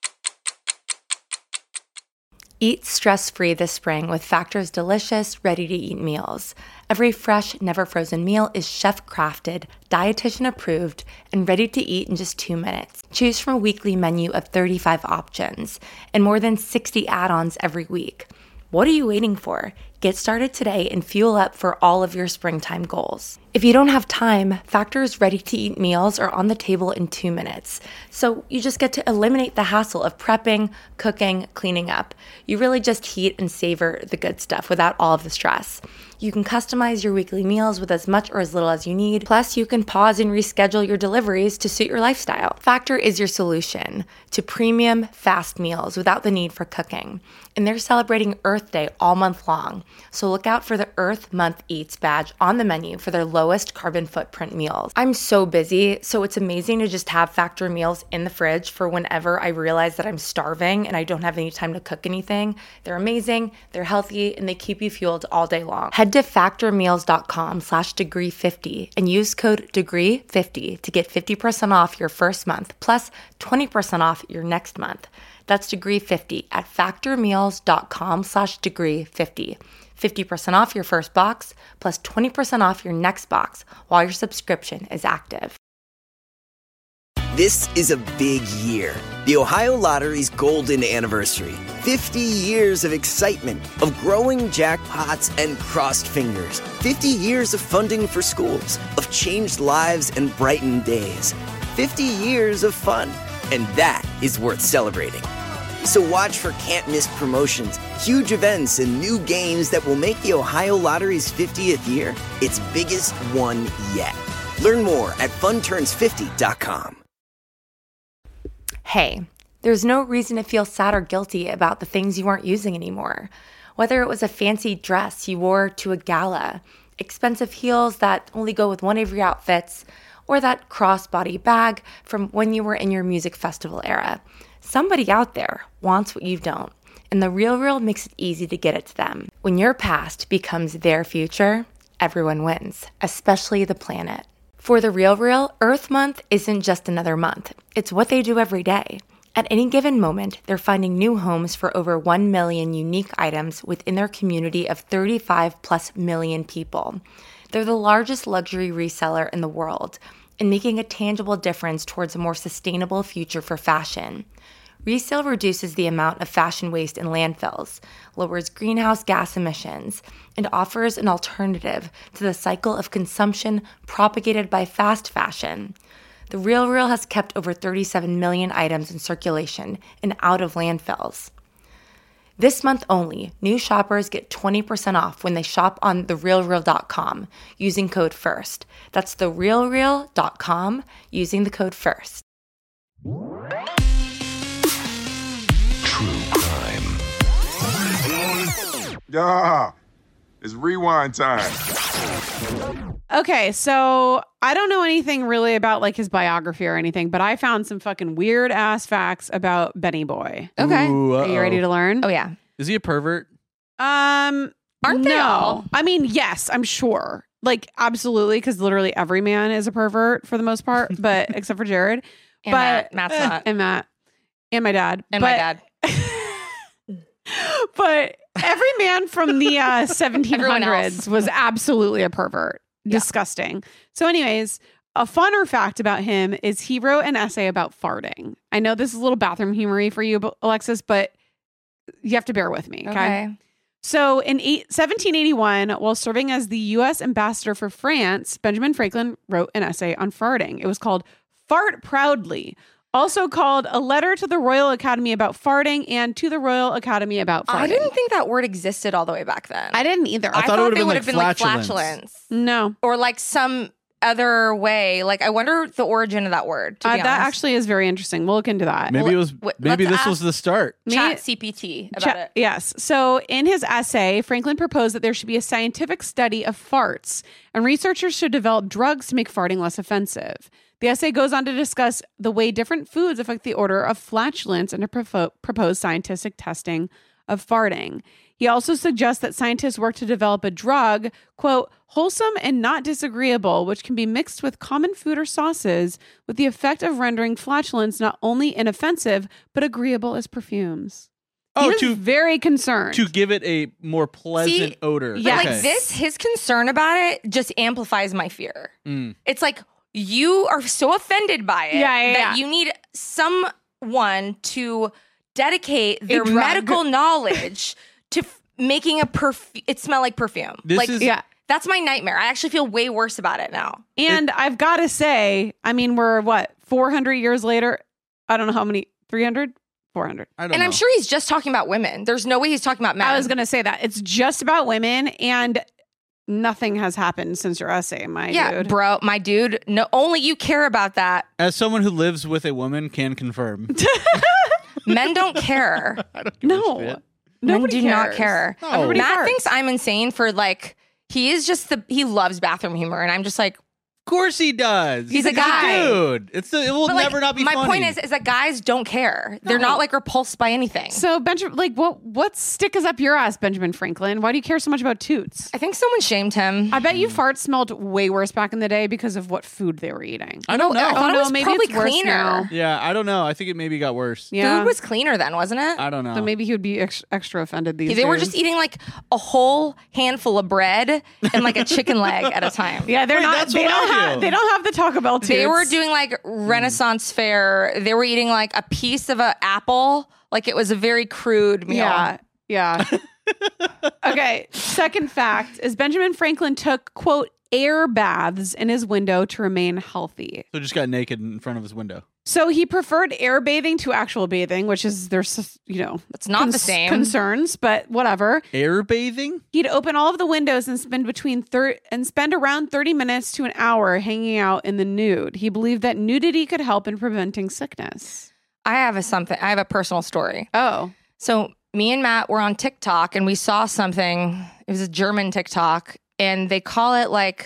Eat stress-free this spring with Factor's delicious, ready-to-eat meals. Every fresh, never-frozen meal is chef-crafted, dietitian-approved, and ready to eat in just 2 minutes. Choose from a weekly menu of 35 options and more than 60 add-ons every week. What are you waiting for? Get started today and fuel up for all of your springtime goals. If you don't have time, Factor's ready-to-eat meals are on the table in 2 minutes. So you just get to eliminate the hassle of prepping, cooking, cleaning up. You really just heat and savor the good stuff without all of the stress. You can customize your weekly meals with as much or as little as you need. Plus, you can pause and reschedule your deliveries to suit your lifestyle. Factor is your solution to premium, fast meals without the need for cooking. And they're celebrating Earth Day all month long. So look out for the Earth Month Eats badge on the menu for their lowest carbon footprint meals. I'm so busy, so it's amazing to just have Factor meals in the fridge for whenever I realize that I'm starving and I don't have any time to cook anything. They're amazing, they're healthy, and they keep you fueled all day long. Head to factormeals.com/degree50 and use code degree50 to get 50% off your first month plus 20% off your next month. That's degree50 at factormeals.com/degree50. 50% off your first box plus 20% off your next box while your subscription is active. This is a big year. The Ohio Lottery's golden anniversary. 50 years of excitement, of growing jackpots and crossed fingers. 50 years of funding for schools, of changed lives and brightened days. 50 years of fun. And that is worth celebrating. So watch for can't-miss promotions, huge events, and new games that will make the Ohio Lottery's 50th year its biggest one yet. Learn more at funturns50.com. Hey, there's no reason to feel sad or guilty about the things you aren't using anymore. Whether it was a fancy dress you wore to a gala, expensive heels that only go with one of your outfits, or that crossbody bag from when you were in your music festival era. Somebody out there wants what you don't, and The RealReal makes it easy to get it to them. When your past becomes their future, everyone wins, especially the planet. For The RealReal, Earth Month isn't just another month. It's what they do every day. At any given moment, they're finding new homes for over 1 million unique items within their community of 35+ million people. They're the largest luxury reseller in the world and making a tangible difference towards a more sustainable future for fashion. Resale reduces the amount of fashion waste in landfills, lowers greenhouse gas emissions, and offers an alternative to the cycle of consumption propagated by fast fashion. The RealReal has kept over 37 million items in circulation and out of landfills. This month only, new shoppers get 20% off when they shop on therealreal.com using code FIRST. That's therealreal.com using the code FIRST. True crime. Yeah, it's rewind time. Okay, so I don't know anything really about like his biography or anything, but I found some fucking weird ass facts about Benny Boy. Okay. Ooh, Are you ready to learn? Oh, yeah. Is he a pervert? Aren't they all? I mean, yes, I'm sure. Like, absolutely, because literally every man is a pervert for the most part, but except for Jared. And but Matt's not. And Matt. And my dad. My dad. But every man from the 1700s was absolutely a pervert. Yeah. Disgusting. So anyways, a funner fact about him is he wrote an essay about farting. I know this is a little bathroom humory for you, Alexis, but you have to bear with me. Okay. So in 1781, while serving as the U.S. ambassador for France, Benjamin Franklin wrote an essay on farting. It was called Fart Proudly, also called A Letter to the Royal Academy About Farting and To the Royal Academy About Farting. I didn't think that word existed all the way back then. I didn't either. I thought it would have have been been like like flatulence. No. Or like some other way. Like, I wonder the origin of that word, to be honest. That actually is very interesting. We'll look into that. Maybe it was. Maybe let's this was ask- the start. Chat CPT about it. Yes. So in his essay, Franklin proposed that there should be a scientific study of farts, and researchers should develop drugs to make farting less offensive. The essay goes on to discuss the way different foods affect the order of flatulence and to propose scientific testing of farting. He also suggests that scientists work to develop a drug, quote, wholesome and not disagreeable, which can be mixed with common food or sauces with the effect of rendering flatulence not only inoffensive, but agreeable as perfumes. Oh, He was very concerned. to give it a more pleasant odor. But Yes. like Okay. this, his concern about it just amplifies my fear. Mm. It's like you are so offended by it that you need someone to dedicate their drug. medical knowledge to making a perfume. It smell like perfume. That's my nightmare. I actually feel way worse about it now. And I've got to say, I mean, we're 400 years later? I don't know how many, 300? 400. I don't And know. I'm sure he's just talking about women. There's no way he's talking about men. I was going to say that. It's just about women, and nothing has happened since your essay, dude. Bro, my dude. No, only you care about that. As someone who lives with a woman, can confirm. Men don't care. I don't give a No. shit. Nobody Men do not cares. care. No. Everybody Matt farts. thinks I'm insane for like, he is just he loves bathroom humor. And I'm just like, Of course he does. He's a guy. Dude. It will but, like, never not be my funny. point is that guys don't care. They're not like repulsed by anything. So, Benjamin, like, what stick is up your ass, Benjamin Franklin? Why do you care so much about toots? I think someone shamed him. I bet you farts smelled way worse back in the day because of what food they were eating. I don't know. I thought it was maybe probably it's worse cleaner. now. Yeah, I don't know. I think it maybe got worse. Yeah. Food was cleaner then, wasn't it? I don't know. So maybe he would be extra offended these days. They were just eating like a whole handful of bread and like a chicken leg at a time. Yeah, they're Wait, not. that's They what I don't have. do. They don't have the Taco Bell toots. They were doing like Renaissance fair. They were eating like a piece of an apple. Like it was a very crude meal. Yeah. Okay. Second fact is Benjamin Franklin took, quote, air baths in his window to remain healthy. So just got naked in front of his window. So he preferred air bathing to actual bathing, which is there's It's not the same. concerns, but whatever. Air bathing? He'd open all of the windows and spend around 30 minutes to an hour hanging out in the nude. He believed that nudity could help in preventing sickness. I have a personal story. Oh. So me and Matt were on TikTok and we saw something. It was a German TikTok and they call it like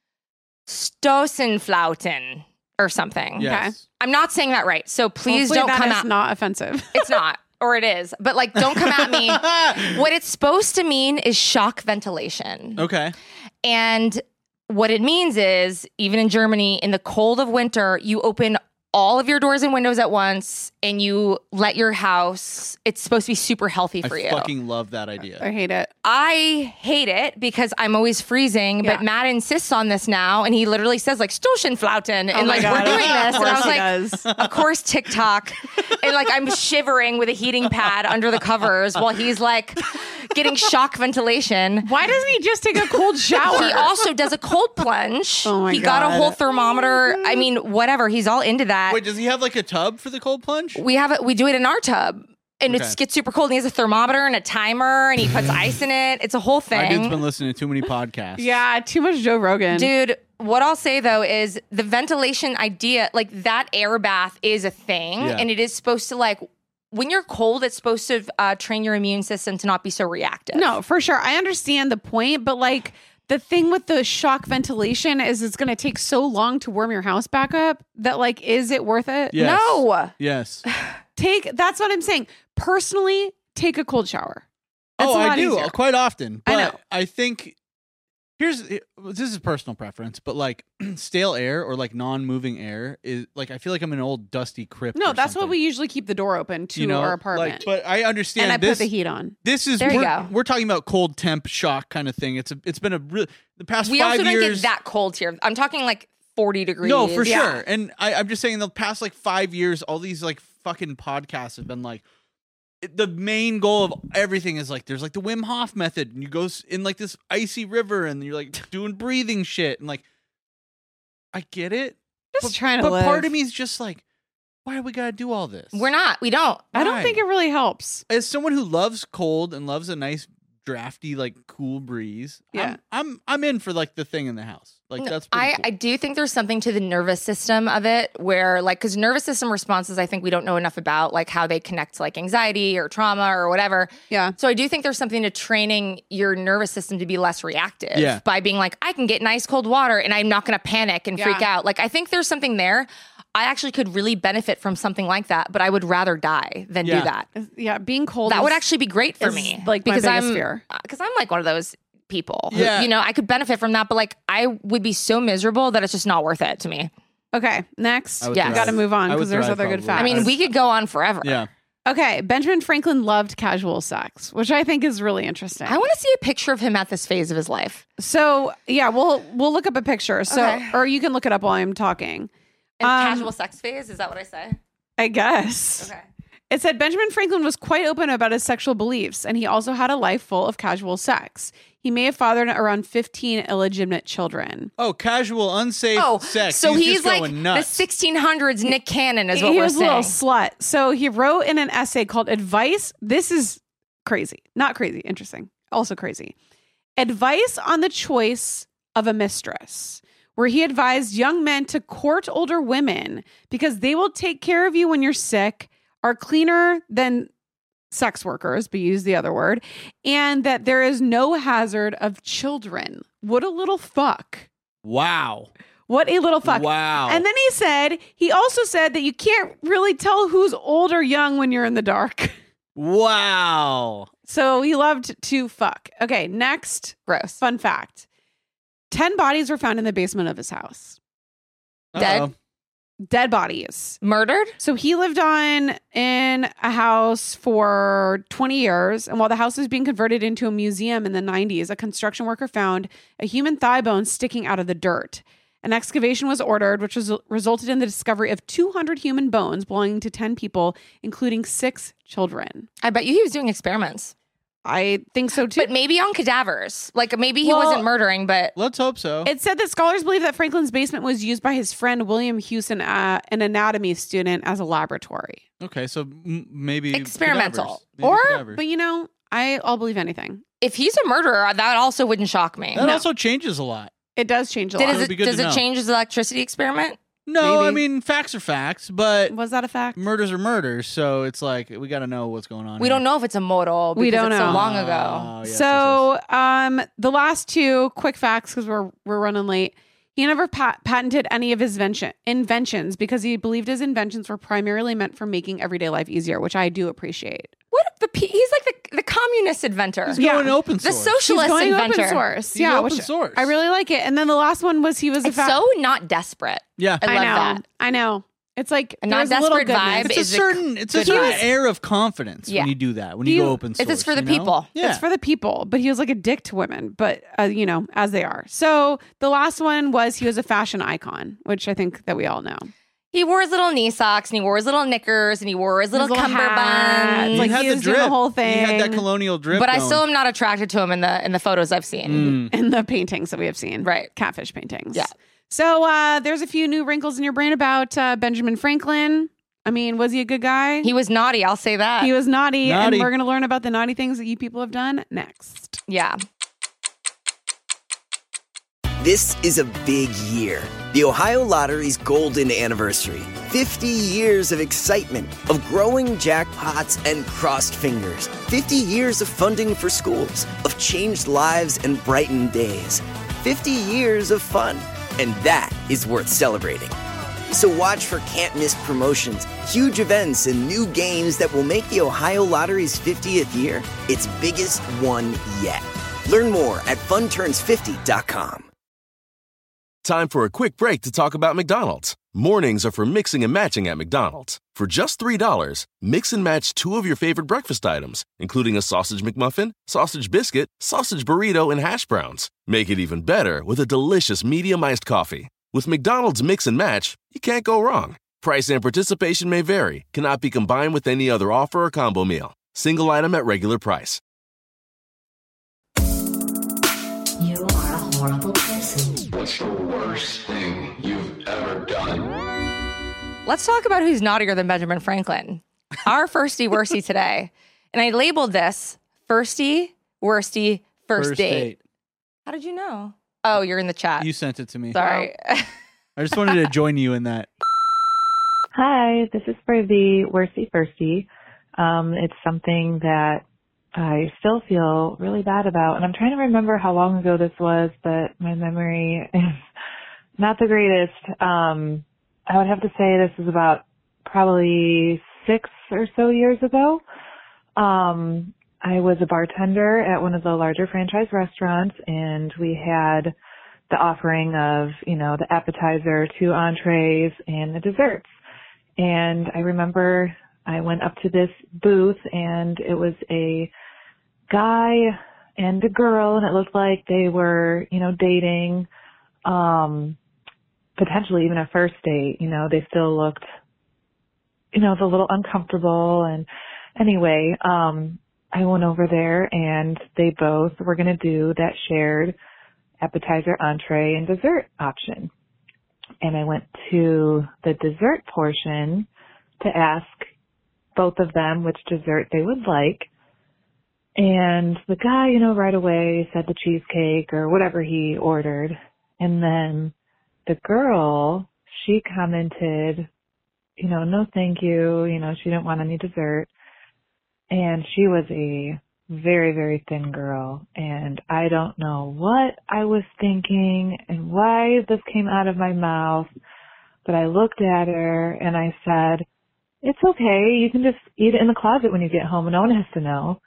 Stoßenflauten or something. Yes. I'm not saying that right. So please Hopefully don't that come is at not offensive. It's not. Or it is. But like don't come at me. What it's supposed to mean is shock ventilation. Okay. And what it means is, even in Germany, in the cold of winter, you open all of your doors and windows at once and you let your house, it's supposed to be super healthy for I you. fucking love that idea. I hate it. I hate it because I'm always freezing, Yeah. but Matt insists on this now and he literally says like Stoßenflauten and like we're doing this. And I was like, of course TikTok. And like I'm shivering with a heating pad under the covers while he's like getting shock ventilation. Why doesn't he just take a cold shower? He also does a cold plunge. Oh my he got a God. whole thermometer. I mean, whatever. He's all into that. Wait, does he have like a tub for the cold plunge? We do it in our tub. And Okay. it gets super cold. And he has a thermometer and a timer and he puts ice in it. It's a whole My dude's thing. been listening to too many podcasts. Yeah, too much Joe Rogan. Dude, what I'll say though is the ventilation idea, like that air bath is a thing. Yeah. And it is supposed to like, when you're cold, it's supposed to train your immune system to not be so reactive. No, for sure. I understand the point, but like the thing with the shock ventilation is it's going to take so long to warm your house back up that like, is it worth it? Yes. No. Yes. That's what I'm saying. Personally, take a cold shower. It's a I lot do easier. quite often. I But know. I think this is personal preference, but like stale air or like non-moving air is like I feel like I'm in an old dusty crypt. No, or that's what something. we usually keep the door open to our apartment. Like, but I understand and I this. put the heat on. This is There you go. we're talking about cold temp shock kind of thing. It's been a real the past We 5 also don't years. get that cold here. I'm talking like 40 degrees. No, for Yeah. sure. And I'm just saying the past like 5 years, all these like fucking podcasts have been like, the main goal of everything is like there's like the Wim Hof method, and you go in like this icy river, and you're like doing breathing shit, and like I get it, Just trying to but live. part of me is just like, why do we gotta do all this? We're not. We don't. I don't Why? think it really helps. As someone who loves cold and loves a nice drafty like cool breeze, Yeah. I'm in for like the thing in the house. Like No, that's pretty cool. I do think there's something to the nervous system of it where like because nervous system responses I think we don't know enough about like how they connect to like anxiety or trauma or whatever. Yeah. So I do think there's something to training your nervous system to be less reactive Yeah. by being like I can get nice cold water and I'm not going to panic and freak Yeah. out. Like I think there's something there. I actually could really benefit from something like that, but I would rather die than do Yeah. that. Yeah, being cold. That would is- actually be great for is, me. like, my because biggest I'm fear. because I'm like one of those people. Who, Yeah. you know, I could benefit from that, but like I would be so miserable that it's just not worth it to me. Okay, next. I would Yes. We thrive. got to move on I would because there's thrive other good probably. facts. I mean, we could go on forever. Yeah. Okay, Benjamin Franklin loved casual sex, which I think is really interesting. I want to see a picture of him at this phase of his life. So yeah, we'll look up a picture. So Okay. or you can look it up while I'm talking. And casual sex phase, is that what I say? I guess. Okay. It said Benjamin Franklin was quite open about his sexual beliefs, and he also had a life full of casual sex. He may have fathered around 15 illegitimate children. Oh, casual, unsafe sex. so he's just like going nuts. the 1600s Nick Cannon is what He we're was a saying. little slut. So he wrote in an essay called Advice. This is crazy. Not crazy. Interesting. Also crazy. Advice on the choice of a mistress, where he advised young men to court older women because they will take care of you when you're sick, are cleaner than sex workers, but use the other word, and that there is no hazard of children. What a little fuck. Wow. What a little fuck. Wow. And then he also said that you can't really tell who's old or young when you're in the dark. Wow. So he loved to fuck. Okay, next Gross. fun fact. 10 bodies were found in the basement of his house. Dead? Uh-oh. Dead bodies. Murdered? So he lived in a house for 20 years. And while the house was being converted into a museum in the 90s, a construction worker found a human thigh bone sticking out of the dirt. An excavation was ordered, which resulted in the discovery of 200 human bones belonging to 10 people, including 6 children. I bet you he was doing experiments. I think so too. But maybe on cadavers. Like maybe he Well, wasn't murdering, but Let's hope so. It said that scholars believe that Franklin's basement was used by his friend William Hewson, an anatomy student, as a laboratory. Okay, so maybe Experimental. cadavers. Maybe cadavers. But you know, I'll believe anything. if he's a murderer, that also wouldn't shock me. that also changes a lot. It does change a lot. It would be good Does to it know. change his electricity experiment? No, Maybe. I mean facts are facts, but Was that a fact? murders are murders, so it's like we got to know what's going on. We here. don't know if it's a modal because We don't it's know. so long ago. Oh, yes, So, the last two quick facts because we're running late. He never patented any of his inventions because he believed his inventions were primarily meant for making everyday life easier, which I do appreciate. What he's like the communist inventor. He's going Yeah. open The source. socialist He's going inventor. open source. He's yeah, open which source. I really like it. And then the last one was he was It's a so not desperate. Yeah, I love I know. that. I know. It's like A not there's a little desperate vibe goodness. it's a is a certain good certain vibe. air of confidence Yeah. when you do that. When Do you you- go open source, It's for the you know? people. Yeah, It's for the people, but he was like a dick to women, but as they are. So the last one was he was a fashion icon, which I think that we all know. He wore his little knee socks and he wore his little knickers and he wore his little hat. cummerbund. Like, he had he the was doing drip. the whole He had that thing. colonial drip. But I going. still am not attracted to him in the photos I've seen. In the paintings that we have seen. Right. Catfish paintings. Yeah. So there's a few new wrinkles in your brain about Benjamin Franklin. I mean, was he a good guy? He was naughty, I'll say that. He was naughty, Naughty. and we're going to learn about the naughty things that you people have done next. Yeah. This is a big year. The Ohio Lottery's golden anniversary. 50 years of excitement, of growing jackpots and crossed fingers. 50 years of funding for schools, of changed lives and brightened days. 50 years of fun. And that is worth celebrating. So watch for can't-miss promotions, huge events, and new games that will make the Ohio Lottery's 50th year its biggest one yet. Learn more at funturns50.com. Time for a quick break to talk about McDonald's. Mornings are for mixing and matching at McDonald's. For just $3, mix and match 2 of your favorite breakfast items, including a sausage McMuffin, sausage biscuit, sausage burrito, and hash browns. Make it even better with a delicious medium iced coffee. With McDonald's Mix and Match, you can't go wrong. Price and participation may vary, cannot be combined with any other offer or combo meal. Single item at regular price. You are a horrible person. What's the worst thing you've ever done? Let's talk about who's naughtier than Benjamin Franklin. Our firsty worsty today. And I labeled this firsty, worsty, first date. How did you know? Oh, you're in the chat. You sent it to me. Sorry. I just wanted to join you in that. Hi, this is for the worsty firsty. It's something that I still feel really bad about. And I'm trying to remember how long ago this was, but my memory is not the greatest. I would have to say this is about probably 6 or so years ago. I was a bartender at one of the larger franchise restaurants, and we had the offering of, the appetizer, 2 entrees, and the desserts. And I remember I went up to this booth, and it was a guy and a girl, and it looked like they were, dating, potentially even a first date. They still looked, a little uncomfortable. And anyway, I went over there, and they both were going to do that shared appetizer, entree, and dessert option. And I went to the dessert portion to ask both of them which dessert they would like. And the guy, right away said the cheesecake or whatever he ordered. And then the girl, she commented, no thank you. She didn't want any dessert. And she was a very, very thin girl. And I don't know what I was thinking and why this came out of my mouth. But I looked at her and I said, it's okay. You can just eat it in the closet when you get home. No one has to know.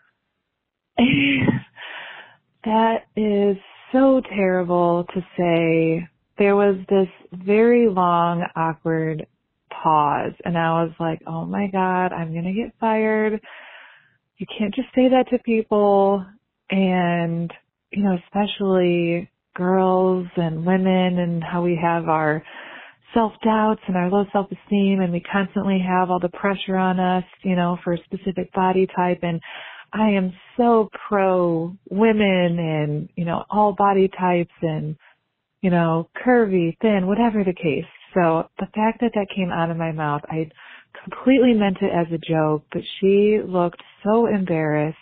That is so terrible to say. There was this very long, awkward pause. And I was like, oh my God, I'm going to get fired. You can't just say that to people. And, especially girls and women and how we have our self-doubts and our low self-esteem, and we constantly have all the pressure on us, for a specific body type. And I am so pro women and, all body types and, curvy, thin, whatever the case. So the fact that that came out of my mouth, I completely meant it as a joke, but she looked so embarrassed.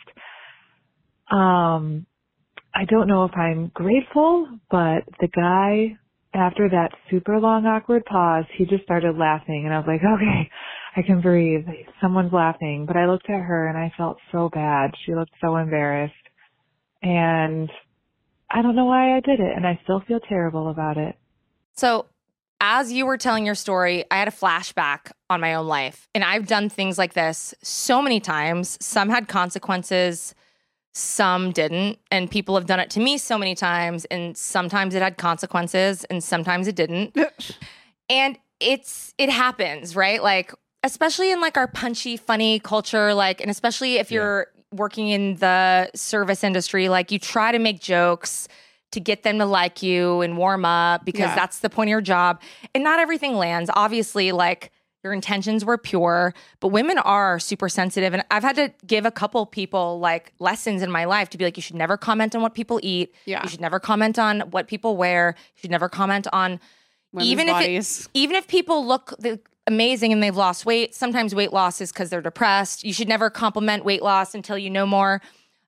I don't know if I'm grateful, but the guy, after that super long, awkward pause, he just started laughing. And I was like, okay, I can breathe. Someone's laughing. But I looked at her and I felt so bad. She looked so embarrassed. And I don't know why I did it. And I still feel terrible about it. So as you were telling your story, I had a flashback on my own life. And I've done things like this so many times. Some had consequences, some didn't. And people have done it to me so many times. And sometimes it had consequences and sometimes it didn't. And it happens, right? Like, especially in like our punchy, funny culture, like, and especially if you're working in the service industry, like you try to make jokes to get them to like you and warm up because that's the point of your job. And not everything lands. Obviously, like your intentions were pure, but women are super sensitive. And I've had to give a couple people like lessons in my life to be like, you should never comment on what people eat. Yeah. You should never comment on what people wear. You should never comment on Women's bodies. Even if people look amazing and they've lost weight. Sometimes weight loss is because they're depressed. You should never compliment weight loss until you know more.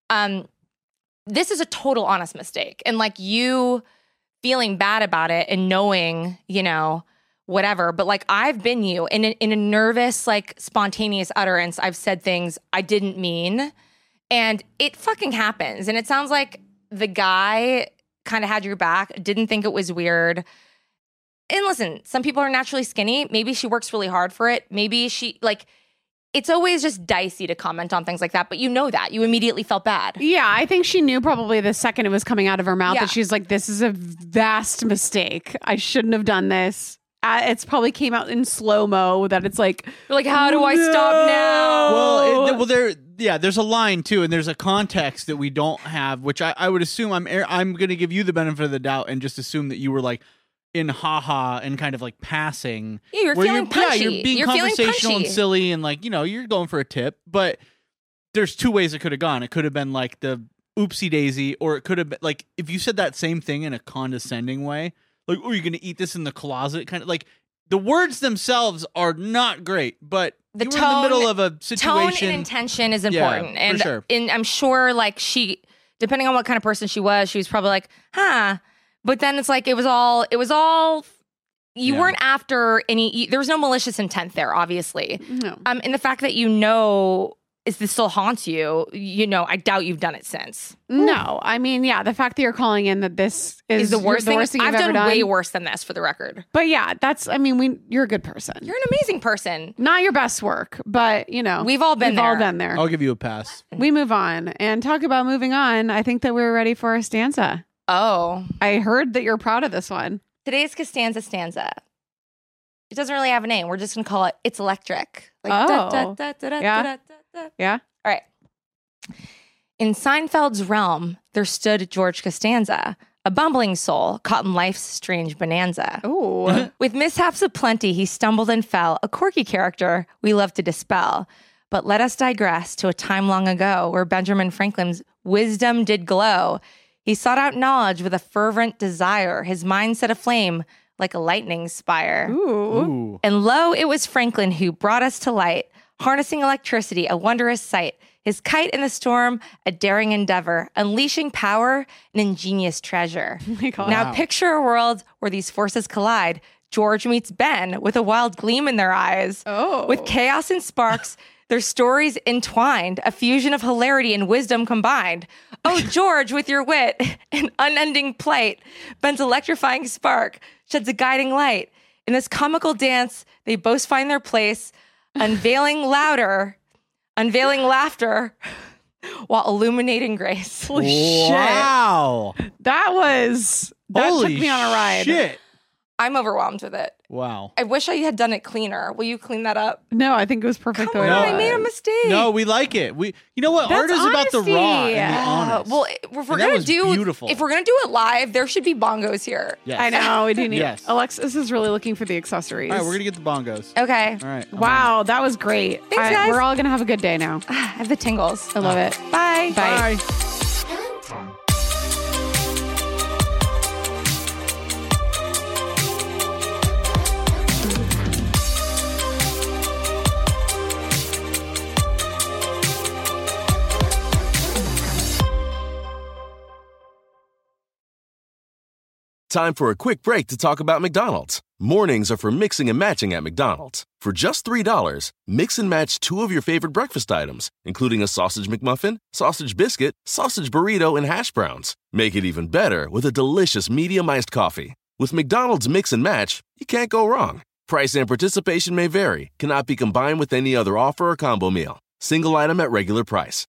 This is a total honest mistake. And like you feeling bad about it and knowing, whatever. But like I've been you in a nervous, like spontaneous utterance. I've said things I didn't mean. And it fucking happens. And it sounds like the guy kind of had your back, didn't think it was weird. And listen, some people are naturally skinny. Maybe she works really hard for it. Maybe she it's always just dicey to comment on things like that, but you know that. You immediately felt bad. Yeah, I think she knew probably the second it was coming out of her mouth that she's like, this is a vast mistake. I shouldn't have done this. It's probably came out in slow-mo that it's like, you're like, how do I stop now? Well, there's a line too, and there's a context that we don't have, which I would assume I'm going to give you the benefit of the doubt and just assume that you were like, in haha and kind of like passing. Yeah, you're feeling punchy. Yeah, you're being conversational and silly and like, you're going for a tip. But there's two ways it could have gone. It could have been like the oopsie daisy, or it could have been like if you said that same thing in a condescending way, like, oh, you're gonna eat this in the closet, kind of like the words themselves are not great, but The you tone, were in the middle of a situation. Tone and intention is important. Yeah, and, for sure. and I'm sure like depending on what kind of person she was probably like, huh. But then it's like, it was all, you weren't after there was no malicious intent there, obviously. No. And the fact that is this still haunts you, I doubt you've done it since. No, I mean, yeah, the fact that you're calling in that this is the worst thing you've I've ever done way worse than this, for the record. But yeah, you're a good person. You're an amazing person. Not your best work, but we've all been there. I'll give you a pass. We move on and talk about moving on. I think that we're ready for a stanza. Oh, I heard that you're proud of this one. Today's Costanza stanza. It doesn't really have a name. We're just gonna call it "It's Electric." Yeah. All right. In Seinfeld's realm, there stood George Costanza, a bumbling soul caught in life's strange bonanza. Ooh. With mishaps aplenty, he stumbled and fell, a quirky character we love to dispel. But let us digress to a time long ago where Benjamin Franklin's wisdom did glow. He sought out knowledge with a fervent desire, his mind set aflame like a lightning spire. Ooh. And lo, it was Franklin who brought us to light, harnessing electricity, a wondrous sight. His kite in the storm, a daring endeavor, unleashing power, an ingenious treasure. Oh my God. Now picture a world where these forces collide. George meets Ben with a wild gleam in their eyes. Oh. With chaos and sparks, their stories entwined, a fusion of hilarity and wisdom combined. Oh, George, with your wit and unending plight, Ben's electrifying spark sheds a guiding light. In this comical dance, they both find their place, unveiling laughter, while illuminating grace. Holy Wow. shit. That Holy took me on a ride. Shit. I'm overwhelmed with it. Wow. I wish I had done it cleaner. Will you clean that up? No, I think it was perfect. Come on, I made a mistake. No, we like it. You know what? That's Art is about the raw honesty. and the honest. Well, if we're And that gonna was beautiful. if we're gonna do it live, there should be bongos here. Yes. I know, we do need Yes. Alexis is really looking for the accessories. All right, we're gonna get the bongos. Okay. All right. Wow, that was great. Thanks, guys. We're all going to have a good day now. I have the tingles. I love it. Bye. Bye. Time for a quick break to talk about McDonald's. Mornings are for mixing and matching at McDonald's. For just $3, mix and match two of your favorite breakfast items, including a sausage McMuffin, sausage biscuit, sausage burrito, and hash browns. Make it even better with a delicious medium iced coffee. With McDonald's Mix and Match, you can't go wrong. Price and participation may vary, cannot be combined with any other offer or combo meal. Single item at regular price.